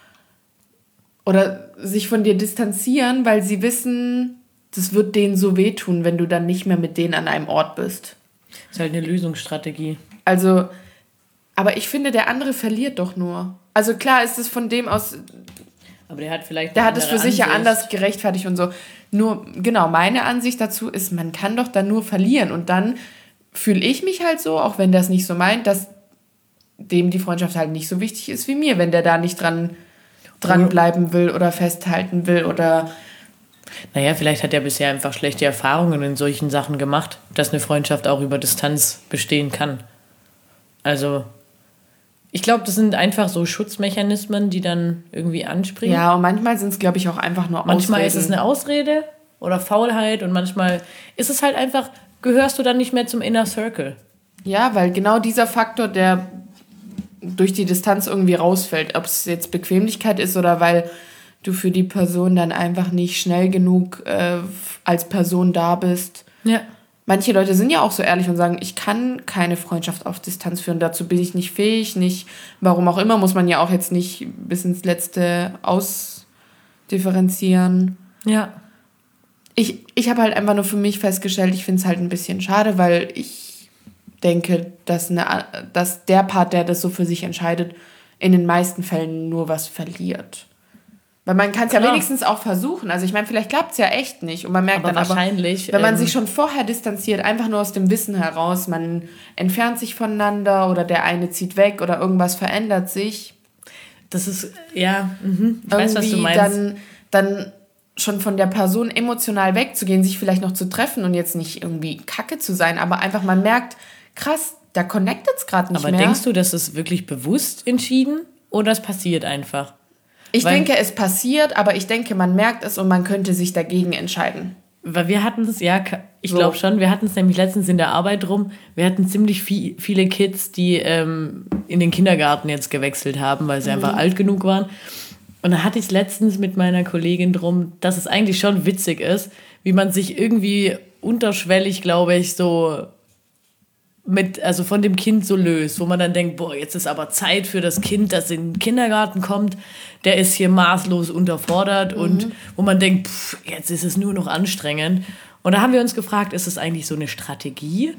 S2: oder sich von dir distanzieren, weil sie wissen, das wird denen so wehtun, wenn du dann nicht mehr mit denen an einem Ort bist.
S1: Das ist halt eine Lösungsstrategie.
S2: Also, aber ich finde, der andere verliert doch nur. Also klar ist es von dem aus...
S1: Aber der hat vielleicht...
S2: Der hat es für sich ja anders gerechtfertigt und so. Nur, genau, meine Ansicht dazu ist, man kann doch dann nur verlieren. Und dann fühle ich mich halt so, auch wenn der es nicht so meint, dass dem die Freundschaft halt nicht so wichtig ist wie mir, wenn der da nicht dran bleiben will oder festhalten will oder...
S1: Naja, vielleicht hat er bisher einfach schlechte Erfahrungen in solchen Sachen gemacht, dass eine Freundschaft auch über Distanz bestehen kann. Also, Ich glaube, das sind einfach so Schutzmechanismen, die dann irgendwie anspringen.
S2: Ja, und manchmal sind es, glaube ich, auch einfach nur
S1: Manchmal ist es eine Ausrede oder Faulheit und manchmal ist es halt einfach, gehörst du dann nicht mehr zum Inner Circle.
S2: Ja, weil genau dieser Faktor, der durch die Distanz irgendwie rausfällt, ob es jetzt Bequemlichkeit ist oder weil du für die Person dann einfach nicht schnell genug als Person da bist.
S1: Ja.
S2: Manche Leute sind ja auch so ehrlich und sagen, ich kann keine Freundschaft auf Distanz führen, dazu bin ich nicht fähig, nicht, warum auch immer, muss man ja auch jetzt nicht bis ins Letzte ausdifferenzieren.
S1: Ja.
S2: Ich habe halt einfach nur für mich festgestellt, ich finde es halt ein bisschen schade, weil ich denke, dass der Part, der das so für sich entscheidet, in den meisten Fällen nur was verliert. Weil man kann es ja wenigstens auch versuchen. Also ich meine, vielleicht klappt es ja echt nicht. Und man merkt
S1: aber
S2: dann
S1: wahrscheinlich,
S2: wenn man sich schon vorher distanziert, einfach nur aus dem Wissen heraus, man entfernt sich voneinander oder der eine zieht weg oder irgendwas verändert sich.
S1: Das ist, ja, ich weiß, was du meinst.
S2: Dann schon von der Person emotional wegzugehen, sich vielleicht noch zu treffen und jetzt nicht irgendwie kacke zu sein, aber einfach man merkt, krass, da connectet es gerade nicht mehr.
S1: Aber denkst du, das ist wirklich bewusst entschieden oder es passiert einfach?
S2: Ich denke, es passiert, aber ich denke, man merkt es und man könnte sich dagegen entscheiden.
S1: Weil wir hatten es, ja, ich glaube schon, wir hatten es nämlich letztens in der Arbeit rum, wir hatten ziemlich viele Kids, die in den Kindergarten jetzt gewechselt haben, weil sie einfach alt genug waren. Und da hatte ich es letztens mit meiner Kollegin drum, dass es eigentlich schon witzig ist, wie man sich irgendwie unterschwellig, glaube ich, so also von dem Kind so löst, wo man dann denkt, boah, jetzt ist aber Zeit für das Kind, das in den Kindergarten kommt, der ist hier maßlos unterfordert und wo man denkt, jetzt ist es nur noch anstrengend. Und da haben wir uns gefragt, ist es eigentlich so eine Strategie,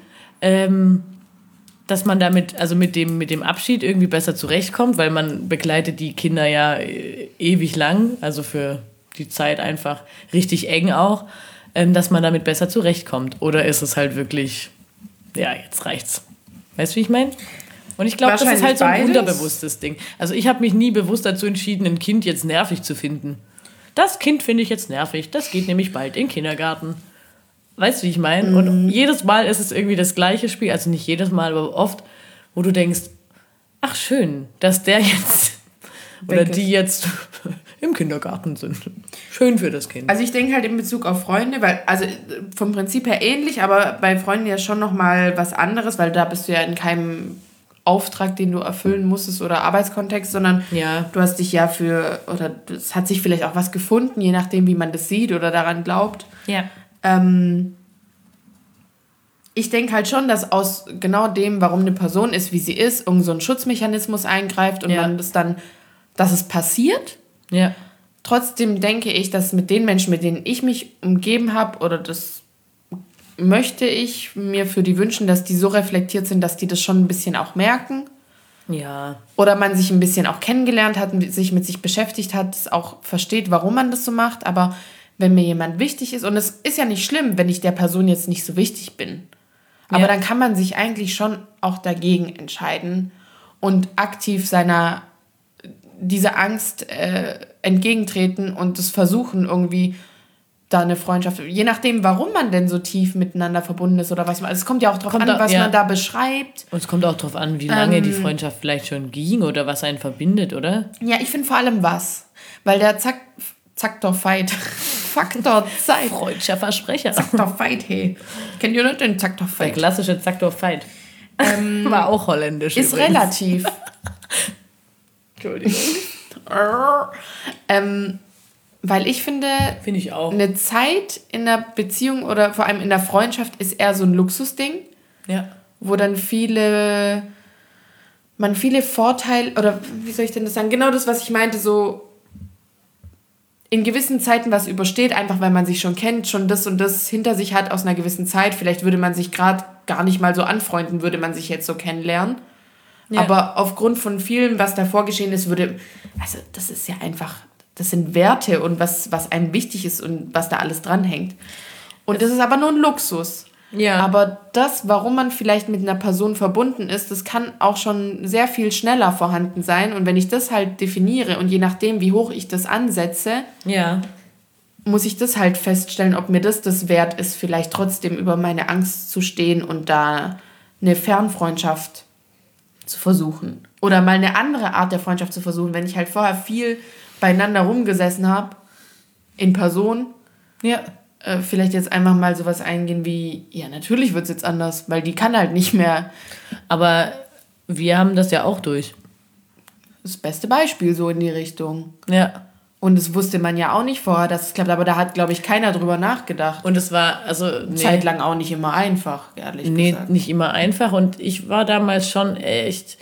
S1: dass man damit, also mit dem Abschied irgendwie besser zurechtkommt, weil man begleitet die Kinder ja ewig lang, also für die Zeit einfach richtig eng auch, dass man damit besser zurechtkommt. Oder ist es halt wirklich, ja, jetzt reicht's. Weißt du, wie ich meine? Und ich glaube, das ist halt so ein unterbewusstes Ding. Also ich habe mich nie bewusst dazu entschieden, ein Kind jetzt nervig zu finden. Das Kind finde ich jetzt nervig, das geht nämlich bald in den Kindergarten. Weißt du, wie ich meine? Und jedes Mal ist es irgendwie das gleiche Spiel, also nicht jedes Mal, aber oft, wo du denkst, ach schön, dass der jetzt oder die jetzt im Kindergarten sind. Schön für das Kind.
S2: Also ich denke halt in Bezug auf Freunde, weil, also vom Prinzip her ähnlich, aber bei Freunden ja schon nochmal was anderes, weil da bist du ja in keinem Auftrag, den du erfüllen musstest oder Arbeitskontext, sondern du hast dich ja oder es hat sich vielleicht auch was gefunden, je nachdem, wie man das sieht oder daran glaubt.
S1: Ja.
S2: Ich denke halt schon, dass aus genau dem, warum eine Person ist, wie sie ist, irgend so ein Schutzmechanismus eingreift und man das dann, dass es passiert.
S1: Ja.
S2: Trotzdem denke ich, dass mit den Menschen, mit denen ich mich umgeben habe, oder das möchte ich mir für die wünschen, dass die so reflektiert sind, dass die das schon ein bisschen auch merken.
S1: Ja.
S2: Oder man sich ein bisschen auch kennengelernt hat, sich mit sich beschäftigt hat, es auch versteht, warum man das so macht. Aber wenn mir jemand wichtig ist, und es ist ja nicht schlimm, wenn ich der Person jetzt nicht so wichtig bin, aber dann kann man sich eigentlich schon auch dagegen entscheiden und aktiv dieser Angst entgegentreten und das versuchen irgendwie da eine Freundschaft, je nachdem, warum man denn so tief miteinander verbunden ist oder was man, also es kommt ja auch drauf an, was man da beschreibt.
S1: Und es kommt auch drauf an, wie lange die Freundschaft vielleicht schon ging oder was einen verbindet, oder?
S2: Ja, ich finde vor allem was, weil der Faktor Zeit.
S1: Freudscher Versprecher.
S2: Faktor Fight, hey. Kennt ihr nicht den Faktor Fight?
S1: Der klassische Faktor Fight. War auch holländisch
S2: ist übrigens. Relativ.
S1: Entschuldigung.
S2: Weil ich finde,
S1: ich auch.
S2: Eine Zeit in der Beziehung oder vor allem in der Freundschaft ist eher so ein Luxusding.
S1: Ja.
S2: Wo dann man viele Vorteile, oder wie soll ich denn das sagen? Genau das, was ich meinte, so in gewissen Zeiten was übersteht, einfach weil man sich schon kennt, schon das und das hinter sich hat aus einer gewissen Zeit. Vielleicht würde man sich gerade gar nicht mal so anfreunden, würde man sich jetzt so kennenlernen. Ja. Aber aufgrund von vielem, was davor geschehen ist, also das ist ja einfach, das sind Werte und was einem wichtig ist und was da alles dranhängt. Und das ist aber nur ein Luxus. Ja. Aber das, warum man vielleicht mit einer Person verbunden ist, das kann auch schon sehr viel schneller vorhanden sein. Und wenn ich das halt definiere und je nachdem, wie hoch ich das ansetze, muss ich das halt feststellen, ob mir das wert ist, vielleicht trotzdem über meine Angst zu stehen und da eine Fernfreundschaft zu versuchen. Oder mal eine andere Art der Freundschaft zu versuchen, wenn ich halt vorher viel beieinander rumgesessen habe, in Person.
S1: Ja.
S2: Vielleicht jetzt einfach mal sowas eingehen wie, ja, natürlich wird es jetzt anders, weil die kann halt nicht mehr.
S1: Aber wir haben das ja auch durch.
S2: Das beste Beispiel so in die Richtung.
S1: Ja.
S2: Und das wusste man ja auch nicht vorher, dass es klappt, aber da hat, glaube ich, keiner drüber nachgedacht.
S1: Und es war, also...
S2: Zeitlang auch nicht immer einfach, ehrlich gesagt.
S1: Nee, nicht immer einfach. Und ich war damals schon echt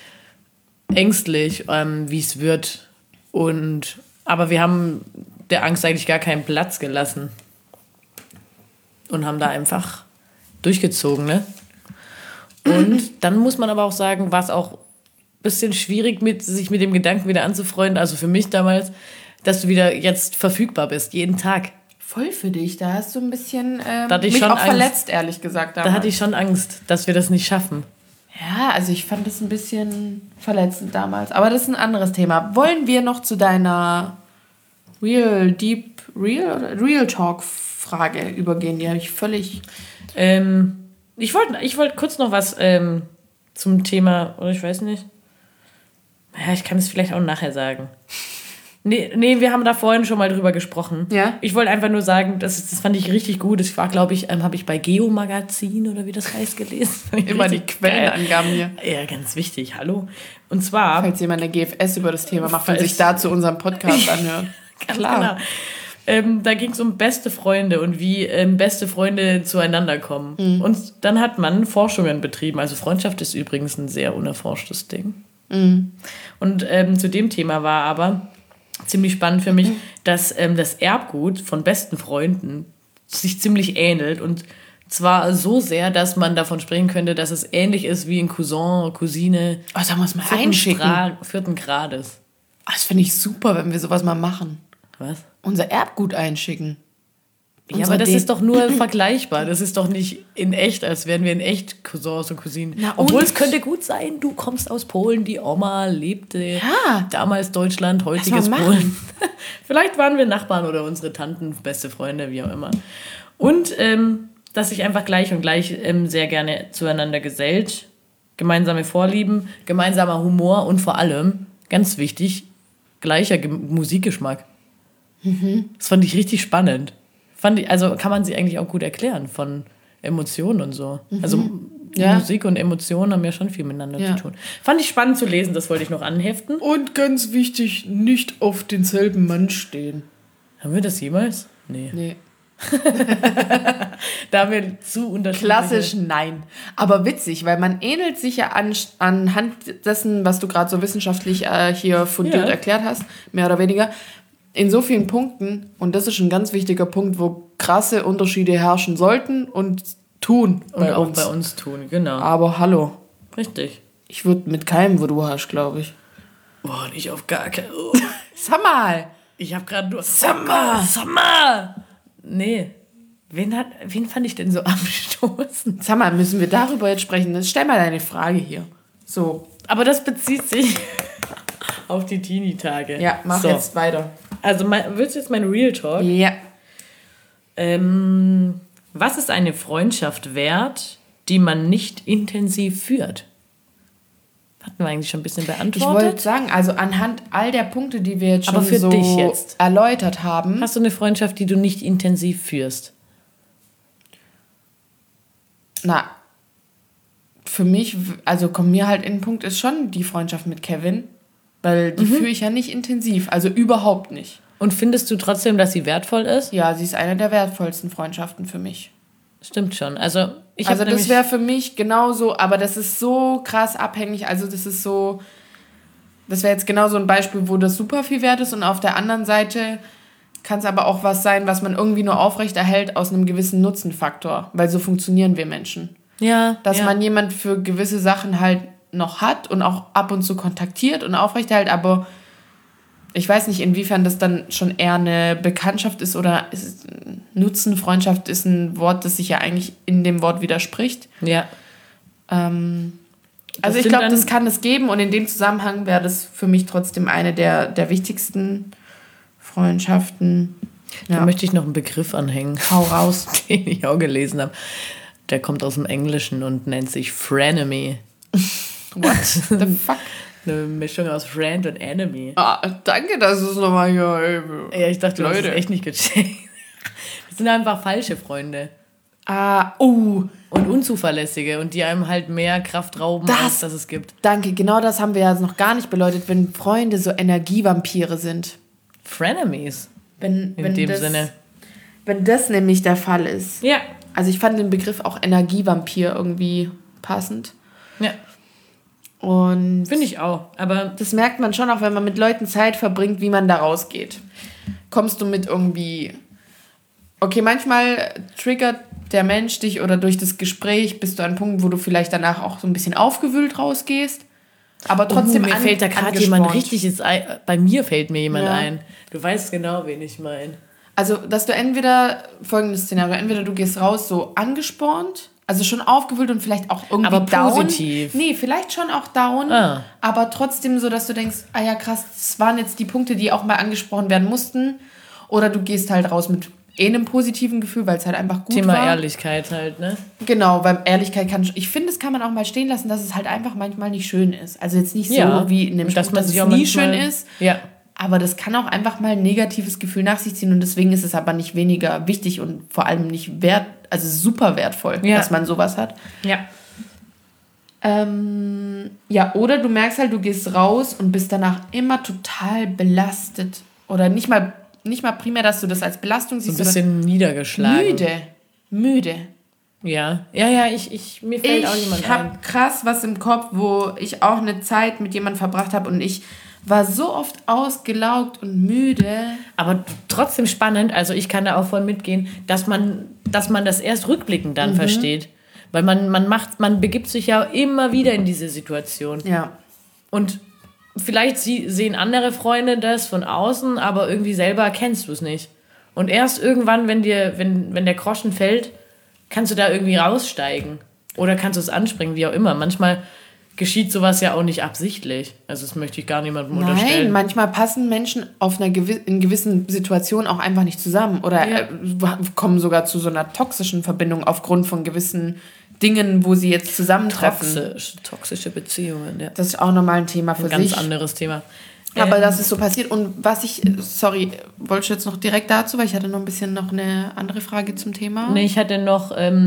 S1: ängstlich, wie es wird. Aber wir haben der Angst eigentlich gar keinen Platz gelassen. Und haben da einfach durchgezogen, ne? Und dann muss man aber auch sagen, war es auch ein bisschen schwierig, sich mit dem Gedanken wieder anzufreunden. Also für mich damals, dass du wieder jetzt verfügbar bist, jeden Tag.
S2: Voll für dich, da hast du ein bisschen
S1: mich
S2: schon auch
S1: Angst.
S2: Verletzt, ehrlich gesagt. Damals.
S1: Da hatte ich schon Angst, dass wir das nicht schaffen.
S2: Ja, also ich fand das ein bisschen verletzend damals. Aber das ist ein anderes Thema. Wollen wir noch zu deiner Real Talk Frage übergehen? Die habe ich völlig...
S1: Ich wollte kurz noch was zum Thema, oder ich weiß nicht. Ja, ich kann es vielleicht auch nachher sagen. Nee, wir haben da vorhin schon mal drüber gesprochen.
S2: Ja?
S1: Ich wollte einfach nur sagen, das fand ich richtig gut. Das war, glaube ich, habe ich bei Geo-Magazin oder wie das heißt gelesen.
S2: Immer die Quellenangaben hier.
S1: Ja, ganz wichtig, hallo. Und zwar...
S2: Falls jemand eine GFS über das Thema macht und sich dazu unseren Podcast anhört.
S1: Klar. Genau. Da ging es um beste Freunde und wie beste Freunde zueinander kommen. Mhm. Und dann hat man Forschungen betrieben. Also Freundschaft ist übrigens ein sehr unerforschtes Ding. Mhm. Und zu dem Thema war aber ziemlich spannend für mich, dass das Erbgut von besten Freunden sich ziemlich ähnelt. Und zwar so sehr, dass man davon sprechen könnte, dass es ähnlich ist wie ein Cousin, Cousine.
S2: Oh, sollen wir es mal einschicken?
S1: 4. Grades.
S2: Oh, das finde ich super, wenn wir sowas mal machen.
S1: Was?
S2: Unser Erbgut einschicken.
S1: Ja, aber das ist doch nur vergleichbar. Das ist doch nicht in echt, als wären wir in echt Cousins und Cousinen. Obwohl es könnte gut sein, du kommst aus Polen, die Oma lebte damals Deutschland, heutiges Polen. Vielleicht waren wir Nachbarn oder unsere Tanten, beste Freunde, wie auch immer. Und dass sich einfach gleich sehr gerne zueinander gesellt. Gemeinsame Vorlieben, gemeinsamer Humor und vor allem, ganz wichtig, gleicher Musikgeschmack. Mhm. Das fand ich richtig spannend. Also kann man sie eigentlich auch gut erklären von Emotionen und so. Mhm. Also Musik und Emotionen haben ja schon viel miteinander zu tun. Fand ich spannend zu lesen, das wollte ich noch anheften.
S2: Und ganz wichtig, nicht auf denselben Mann stehen.
S1: Haben wir das jemals? Nee. Da haben wir zu unterschiedliche...
S2: Klassisch nein. Aber witzig, weil man ähnelt sich ja anhand dessen, was du gerade so wissenschaftlich hier fundiert erklärt hast, mehr oder weniger, in so vielen Punkten. Und das ist ein ganz wichtiger Punkt, wo krasse Unterschiede herrschen sollten und tun.
S1: Und auch bei uns tun, genau.
S2: Aber hallo.
S1: Richtig.
S2: Ich würde mit keinem, wo du hast, glaube ich.
S1: Boah, nicht auf gar keinen...
S2: Sag mal!
S1: Ich habe gerade nur...
S2: Sag mal!
S1: Nee. Wen fand ich denn so abstoßend?
S2: Sag mal, müssen wir darüber jetzt sprechen? Stell mal deine Frage hier. So.
S1: Aber das bezieht sich auf die Teenie-Tage.
S2: Ja, mach jetzt weiter.
S1: Also, willst du jetzt mein Real Talk?
S2: Ja.
S1: Was ist eine Freundschaft wert, die man nicht intensiv führt? Hatten wir eigentlich schon ein bisschen beantwortet.
S2: Ich wollte sagen, also anhand all der Punkte, die wir jetzt schon so
S1: dich jetzt
S2: erläutert haben.
S1: Hast du eine Freundschaft, die du nicht intensiv führst?
S2: Na, für mich, also kommt mir halt in den Punkt, ist schon die Freundschaft mit Kevin. Weil die führe ich ja nicht intensiv, also überhaupt nicht.
S1: Und findest du trotzdem, dass sie wertvoll ist?
S2: Ja, sie ist eine der wertvollsten Freundschaften für mich.
S1: Stimmt schon. Also
S2: das wäre für mich genauso, aber das ist so krass abhängig. Also das wäre jetzt genauso ein Beispiel, wo das super viel wert ist und auf der anderen Seite kann es aber auch was sein, was man irgendwie nur aufrechterhält aus einem gewissen Nutzenfaktor, weil so funktionieren wir Menschen.
S1: Ja.
S2: Dass man jemand für gewisse Sachen halt noch hat und auch ab und zu kontaktiert und aufrechterhält, aber ich weiß nicht, inwiefern das dann schon eher eine Bekanntschaft ist oder Nutzen, Freundschaft ist ein Wort, das sich ja eigentlich in dem Wort widerspricht.
S1: Ja.
S2: Also ich glaube, das kann es geben und in dem Zusammenhang wäre das für mich trotzdem eine der wichtigsten Freundschaften.
S1: Ja. Da möchte ich noch einen Begriff anhängen.
S2: Hau raus.
S1: Den ich auch gelesen habe. Der kommt aus dem Englischen und nennt sich Frenemy.
S2: What the fuck?
S1: Eine Mischung aus Friend und Enemy.
S2: Ah, danke, dass du es nochmal hier...
S1: Ja, ich dachte, du hast
S2: Leute.
S1: es echt nicht gecheckt. Das sind einfach falsche Freunde.
S2: Und
S1: Und unzuverlässige und die einem halt mehr Kraft rauben, als das es gibt.
S2: Danke, genau das haben wir ja noch gar nicht beleuchtet, wenn Freunde so Energievampire sind.
S1: Frenemies.
S2: In
S1: dem Sinne.
S2: Wenn das nämlich der Fall ist.
S1: Ja.
S2: Also ich fand den Begriff auch Energievampir irgendwie passend.
S1: Ja.
S2: Und
S1: Finde ich auch. Aber
S2: das merkt man schon auch, wenn man mit Leuten Zeit verbringt, wie man da rausgeht. Kommst du mit irgendwie... Okay, manchmal triggert der Mensch dich oder durch das Gespräch bist du an einem Punkt, wo du vielleicht danach auch so ein bisschen aufgewühlt rausgehst. Aber trotzdem
S1: mir fällt da gerade jemand richtiges ein. Bei mir fällt mir jemand ein. Du weißt genau, wen ich meine.
S2: Also, dass du folgendes Szenario, entweder du gehst raus so angespornt, also schon aufgewühlt und vielleicht auch irgendwie
S1: aber
S2: down.
S1: positiv.
S2: Nee, vielleicht schon auch down, aber trotzdem so, dass du denkst, ah ja krass, das waren jetzt die Punkte, die auch mal angesprochen werden mussten. Oder du gehst halt raus mit einem positiven Gefühl, weil es halt einfach gut
S1: Thema
S2: war.
S1: Ehrlichkeit halt, ne?
S2: Genau, weil Ehrlichkeit ich finde, das kann man auch mal stehen lassen, dass es halt einfach manchmal nicht schön ist. Also jetzt nicht so wie in dem Spruch, dass es nie schön ist.
S1: Ja.
S2: Aber das kann auch einfach mal ein negatives Gefühl nach sich ziehen und deswegen ist es aber nicht weniger wichtig und vor allem nicht super wertvoll, dass man sowas hat.
S1: Ja.
S2: Oder du merkst halt, du gehst raus und bist danach immer total belastet. Oder nicht mal primär, dass du das als Belastung siehst.
S1: So ein bisschen niedergeschlagen.
S2: Müde.
S1: Ja, mir fällt auch jemand ein.
S2: Ich habe krass was im Kopf, wo ich auch eine Zeit mit jemandem verbracht habe und ich war so oft ausgelaugt und müde.
S1: Aber trotzdem spannend, also ich kann da auch voll mitgehen, dass man das erst rückblickend dann versteht. Weil man begibt sich ja immer wieder in diese Situation.
S2: Ja.
S1: Und vielleicht sehen andere Freunde das von außen, aber irgendwie selber kennst du es nicht. Und erst irgendwann, wenn der Groschen fällt, kannst du da irgendwie raussteigen. Oder kannst du es anspringen, wie auch immer. Manchmal geschieht sowas ja auch nicht absichtlich. Also das möchte ich gar niemandem unterstellen.
S2: Nein, manchmal passen Menschen in gewissen Situationen auch einfach nicht zusammen. Oder kommen sogar zu so einer toxischen Verbindung aufgrund von gewissen Dingen, wo sie jetzt zusammentreffen.
S1: Toxische Beziehungen, ja.
S2: Das ist auch nochmal ein Thema für sich.
S1: Ein ganz anderes Thema.
S2: Aber das ist so passiert. Und wolltest du jetzt noch direkt dazu, weil ich hatte noch ein bisschen noch eine andere Frage zum Thema.
S1: Nee, ich hatte noch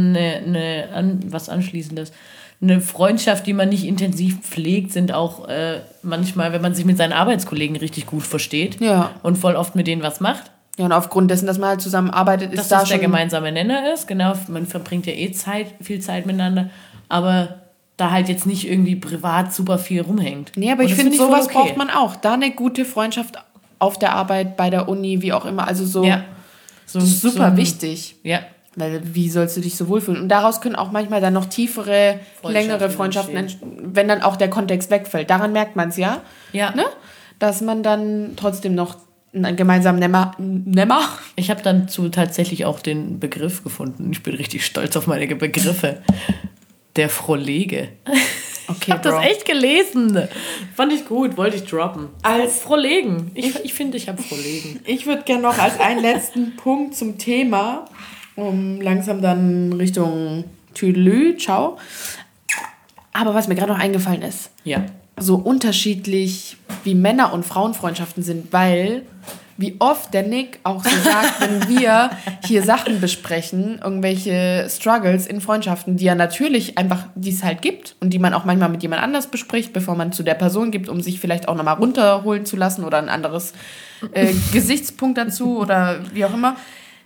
S1: was Anschließendes. Eine Freundschaft, die man nicht intensiv pflegt, sind auch manchmal, wenn man sich mit seinen Arbeitskollegen richtig gut versteht und voll oft mit denen was macht.
S2: Ja, und aufgrund dessen, dass man halt zusammenarbeitet,
S1: dass das der gemeinsame Nenner ist. Genau, man verbringt ja viel Zeit miteinander, aber da halt jetzt nicht irgendwie privat super viel rumhängt.
S2: Nee, aber ich finde, sowas braucht man auch. Da eine gute Freundschaft auf der Arbeit, bei der Uni, wie auch immer. Also das ist super wichtig.
S1: Ja.
S2: Weil wie sollst du dich so wohlfühlen? Und daraus können auch manchmal dann noch tiefere, längere Freundschaften entstehen, wenn dann auch der Kontext wegfällt. Daran merkt man es ja. Ne? Dass man dann trotzdem noch einen gemeinsamen Nenner.
S1: Ich habe dann tatsächlich auch den Begriff gefunden. Ich bin richtig stolz auf meine Begriffe. Der Frohlege. Okay, ich habe das echt gelesen. Fand ich gut, wollte ich droppen. Als Frohlegen. Ich finde, ich habe Frohlegen.
S2: Ich würde gerne noch als einen letzten Punkt zum Thema, um langsam dann Richtung Tüdelü, ciao. Aber was mir gerade noch eingefallen ist.
S1: Ja.
S2: So unterschiedlich wie Männer- und Frauenfreundschaften sind, weil wie oft der Nick auch so sagt, wenn wir hier Sachen besprechen, irgendwelche Struggles in Freundschaften, die ja natürlich einfach, die es halt gibt und die man auch manchmal mit jemand anders bespricht, bevor man zu der Person gibt, um sich vielleicht auch nochmal runterholen zu lassen oder ein anderes Gesichtspunkt dazu oder wie auch immer.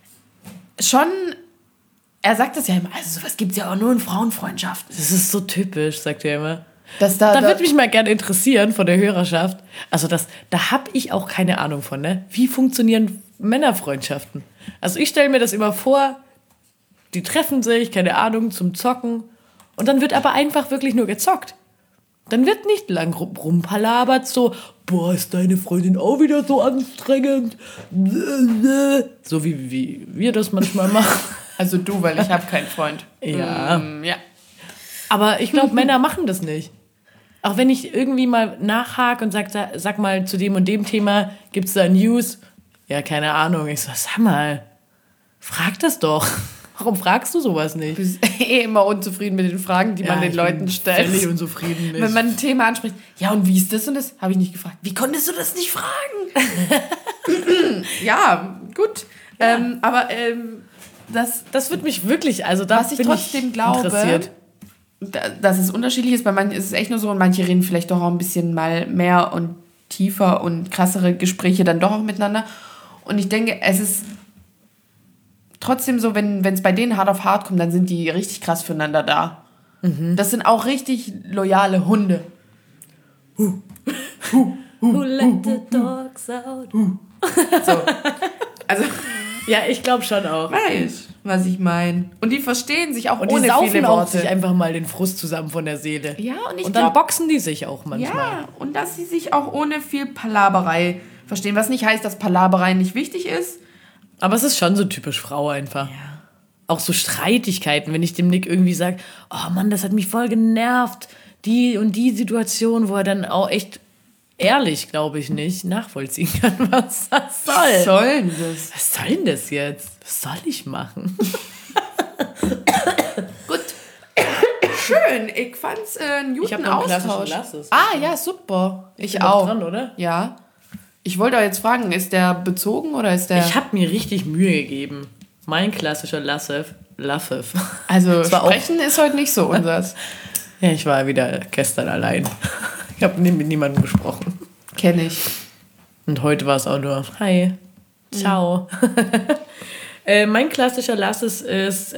S2: Er sagt das ja immer, also sowas gibt es ja auch nur in Frauenfreundschaften.
S1: Das ist so typisch, sagt er immer.
S2: Da
S1: würde mich mal gerne interessieren von der Hörerschaft. Also da habe ich auch keine Ahnung von, ne? Wie funktionieren Männerfreundschaften? Also ich stelle mir das immer vor, die treffen sich, keine Ahnung, zum Zocken. Und dann wird aber einfach wirklich nur gezockt. Dann wird nicht lang rumpalabert, so, boah, ist deine Freundin auch wieder so anstrengend? So wie wir das manchmal machen.
S2: Also du, weil ich habe keinen Freund.
S1: Ja. Aber ich glaube, Männer machen das nicht. Auch wenn ich irgendwie mal nachhake und sag mal, zu dem und dem Thema, gibt's da News? Ja, keine Ahnung. Ich so, sag mal, frag das doch. Warum fragst du sowas nicht?
S2: Du bist immer unzufrieden mit den Fragen, die man den Leuten stellt.
S1: Völlig unzufrieden mit.
S2: Wenn man ein Thema anspricht, ja, und wie ist das und das? Habe ich nicht gefragt. Wie konntest du das nicht fragen? Ja, gut. Ja.
S1: Das wird mich wirklich, also da
S2: was ich trotzdem glaube,
S1: interessiert.
S2: Dass es unterschiedlich ist. Bei manchen ist es echt nur so und manche reden vielleicht doch auch ein bisschen mal mehr und tiefer und krassere Gespräche dann doch auch miteinander. Und ich denke, es ist trotzdem so, wenn es bei denen hart auf hart kommt, dann sind die richtig krass füreinander da. Mhm. Das sind auch richtig loyale Hunde.
S1: Who let the dogs out?
S2: So. Also,
S1: ja, ich glaube schon auch.
S2: Weißt, was ich meine. Und die verstehen sich auch
S1: und
S2: ohne
S1: die saufen
S2: viele
S1: auch
S2: Worte.
S1: sich einfach mal den Frust zusammen von der Seele.
S2: Ja, und
S1: dann boxen die sich auch manchmal.
S2: Ja, und dass sie sich auch ohne viel Palaberei verstehen. Was nicht heißt, dass Palaberei nicht wichtig ist.
S1: Aber es ist schon so typisch Frau einfach. Ja. Auch so Streitigkeiten, wenn ich dem Nick irgendwie sage, oh Mann, das hat mich voll genervt. Die und die Situation, wo er dann auch echt ehrlich, glaube ich, nicht nachvollziehen kann, was das soll.
S2: Was soll denn das?
S1: Was soll denn das jetzt? Was soll ich machen?
S2: Gut. Schön. Ich fand's einen guten Austausch. Ja, super. Ich auch.
S1: Dran, oder?
S2: Ja. Ich wollte auch jetzt fragen, ist der bezogen oder ist der...
S1: Ich habe mir richtig Mühe gegeben. Mein klassischer Lassef.
S2: Also sprechen ist heute nicht so unseres.
S1: Ja, ich war wieder gestern allein. Ich habe mit niemandem gesprochen.
S2: Kenne ich.
S1: Und heute war es auch nur, hi, ciao. Mein klassischer Lasses ist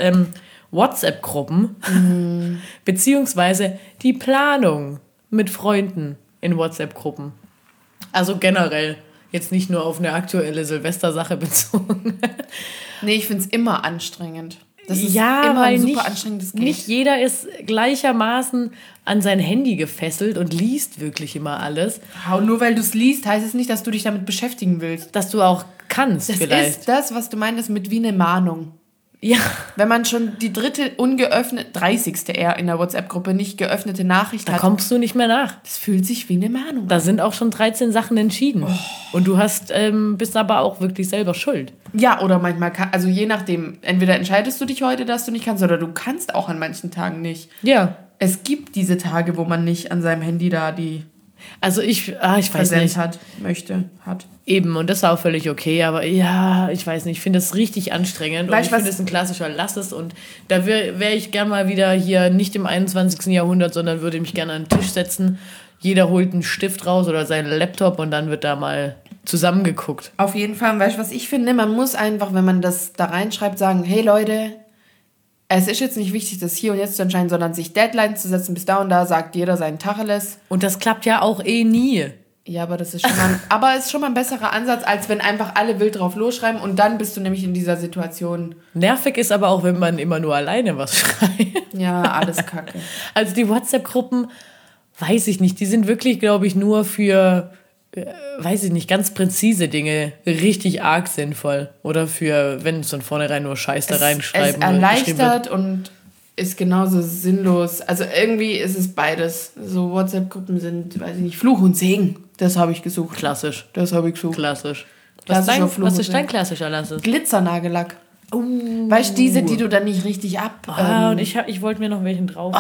S1: WhatsApp-Gruppen, beziehungsweise die Planung mit Freunden in WhatsApp-Gruppen. Also generell, jetzt nicht nur auf eine aktuelle Silvestersache bezogen.
S2: Nee, ich finde es immer anstrengend. Das ist
S1: ja,
S2: immer
S1: weil
S2: ein super anstrengendes Game.
S1: Nicht jeder ist gleichermaßen an sein Handy gefesselt und liest wirklich immer alles.
S2: Und nur weil du es liest, heißt es nicht, dass du dich damit beschäftigen willst.
S1: Dass du auch kannst
S2: das
S1: vielleicht.
S2: Das ist das, was du meinst mit wie eine Mahnung.
S1: Ja.
S2: Wenn man schon die 30. eher in der WhatsApp-Gruppe nicht geöffnete Nachricht hat.
S1: Da kommst du nicht mehr nach.
S2: Das fühlt sich wie eine Mahnung
S1: Da sind auch schon 13 Sachen entschieden. Oh. Und du bist aber auch wirklich selber schuld.
S2: Ja, oder manchmal, also je nachdem, entweder entscheidest du dich heute, dass du nicht kannst, oder du kannst auch an manchen Tagen nicht.
S1: Ja.
S2: Es gibt diese Tage, wo man nicht an seinem Handy da die
S1: ich weiß nicht.
S2: hat.
S1: Eben, und das war auch völlig okay, aber ja, ich weiß nicht, ich finde das richtig anstrengend und ich finde es ein klassischer Lasses und da wäre ich gern mal wieder hier nicht im 21. Jahrhundert, sondern würde mich gerne an den Tisch setzen. Jeder holt einen Stift raus oder seinen Laptop und dann wird da mal zusammengeguckt.
S2: Auf jeden Fall, weißt du, was ich finde? Man muss einfach, wenn man das da reinschreibt, sagen, hey Leute, es ist jetzt nicht wichtig, das hier und jetzt zu entscheiden, sondern sich Deadlines zu setzen, bis da und da sagt jeder seinen Tacheles.
S1: Und das klappt ja auch nie.
S2: Ja, aber das ist schon mal, ist schon mal ein besserer Ansatz, als wenn einfach alle wild drauf losschreiben und dann bist du nämlich in dieser Situation.
S1: Nervig ist aber auch, wenn man immer nur alleine was schreibt.
S2: Ja, alles kacke.
S1: Also die WhatsApp-Gruppen, weiß ich nicht, die sind wirklich, glaube ich, nur für, weiß ich nicht, ganz präzise Dinge richtig arg sinnvoll. Oder für, wenn es von vornherein nur Scheiß da reinschreiben.
S2: Es erleichtert und ist genauso sinnlos. Also irgendwie ist es beides. So WhatsApp-Gruppen sind, weiß ich nicht, Fluch und Segen. Das habe ich gesucht.
S1: Klassisch.
S2: Das habe ich gesucht.
S1: Klassisch. Was ist dein klassischer Lasse?
S2: Glitzernagellack. Weißt du, diese, die du dann nicht richtig
S1: und ich wollte mir noch welchen drauf.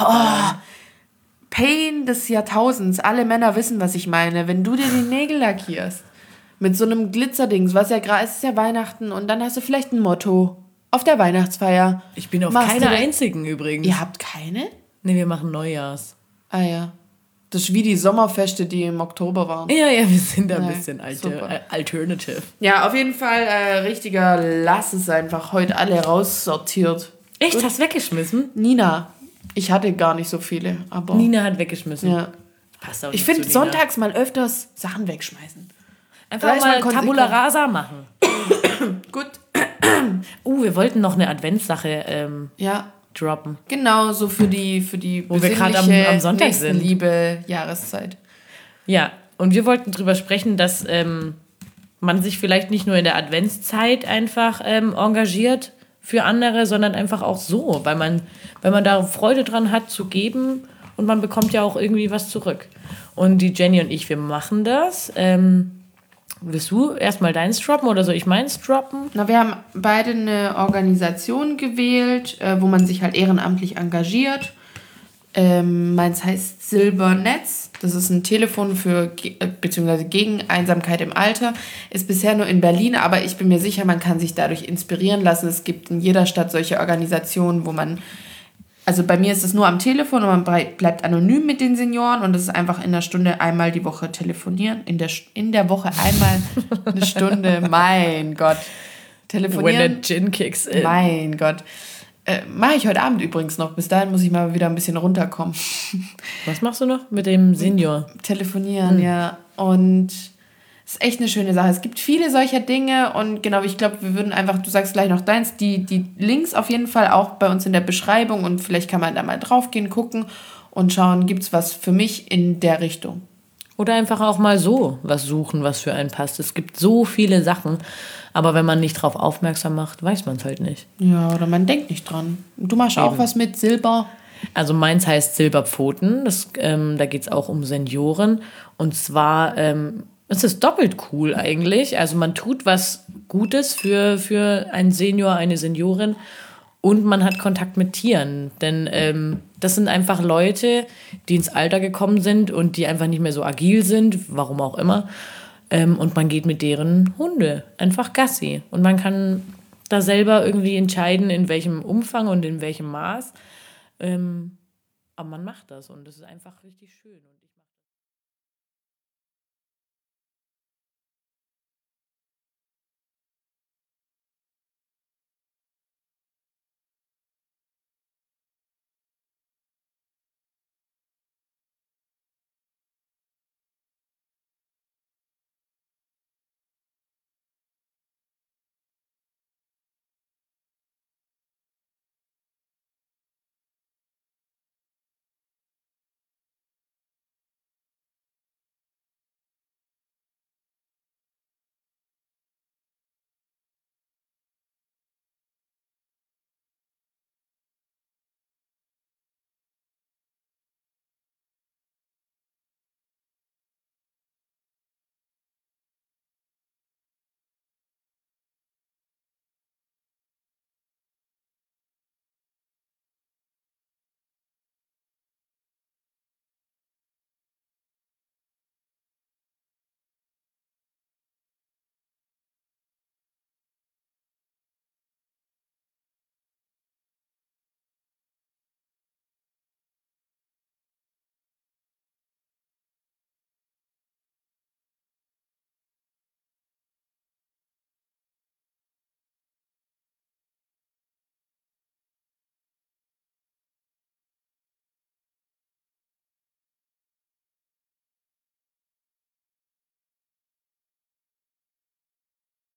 S2: Pain des Jahrtausends. Alle Männer wissen, was ich meine. Wenn du dir die Nägel lackierst mit so einem Glitzerdings, was ja gerade, es ist ja Weihnachten und dann hast du vielleicht ein Motto auf der Weihnachtsfeier.
S1: Ich bin auf keiner einzigen übrigens.
S2: Ihr habt keine?
S1: Nee, wir machen Neujahrs.
S2: Ah ja. Das ist wie die Sommerfeste, die im Oktober waren.
S1: Ja, wir sind da ein bisschen alternative.
S2: Ja, auf jeden Fall richtiger Lass es einfach heute alle raussortiert.
S1: Echt? Gut. Hast du weggeschmissen?
S2: Nina. Ich hatte gar nicht so viele, aber...
S1: Nina hat weggeschmissen.
S2: Ja.
S1: Passt auch
S2: ich finde sonntags mal öfters Sachen wegschmeißen.
S1: Einfach mal Tabula Rasa machen.
S2: Gut.
S1: Wir wollten noch eine Adventssache droppen.
S2: Genau, so für die
S1: wo wir gerade am Sonntag sind.
S2: Liebe Jahreszeit.
S1: Ja, und wir wollten drüber sprechen, dass man sich vielleicht nicht nur in der Adventszeit einfach engagiert für andere, sondern einfach auch so, weil wenn man da Freude dran hat zu geben und man bekommt ja auch irgendwie was zurück. Und die Jenny und ich, wir machen das. Willst du erstmal deins droppen oder soll ich meins droppen?
S2: Na, wir haben beide eine Organisation gewählt, wo man sich halt ehrenamtlich engagiert. Meins heißt Silbernetz. Das ist ein Telefon beziehungsweise gegen Einsamkeit im Alter. Ist bisher nur in Berlin, aber ich bin mir sicher, man kann sich dadurch inspirieren lassen. Es gibt in jeder Stadt solche Organisationen, wo man, also bei mir ist es nur am Telefon und man bleibt anonym mit den Senioren und es ist einfach in einer Stunde einmal die Woche telefonieren. In der Woche einmal eine Stunde, mein Gott. Telefonieren.
S1: When the gin kicks in.
S2: Mein Gott. Mache ich heute Abend übrigens noch. Bis dahin muss ich mal wieder ein bisschen runterkommen.
S1: Was machst du noch mit dem Senior?
S2: Telefonieren, ja. Und es ist echt eine schöne Sache. Es gibt viele solcher Dinge und genau, ich glaube, wir würden einfach, du sagst gleich noch deins, die Links auf jeden Fall auch bei uns in der Beschreibung und vielleicht kann man da mal draufgehen, gucken und schauen, gibt es was für mich in der Richtung.
S1: Oder einfach auch mal so was suchen, was für einen passt. Es gibt so viele Sachen, aber wenn man nicht drauf aufmerksam macht, weiß man es halt nicht.
S2: Ja, oder man denkt nicht dran. Du machst auch was mit Silber.
S1: Also meins heißt Silberpfoten. Da geht es auch um Senioren. Und zwar es ist doppelt cool eigentlich. Also man tut was Gutes für einen Senior, eine Seniorin. Und man hat Kontakt mit Tieren, denn das sind einfach Leute, die ins Alter gekommen sind und die einfach nicht mehr so agil sind, warum auch immer. Und man geht mit deren Hunde einfach Gassi. Und man kann da selber irgendwie entscheiden, in welchem Umfang und in welchem Maß. Aber man macht das und das ist einfach richtig schön.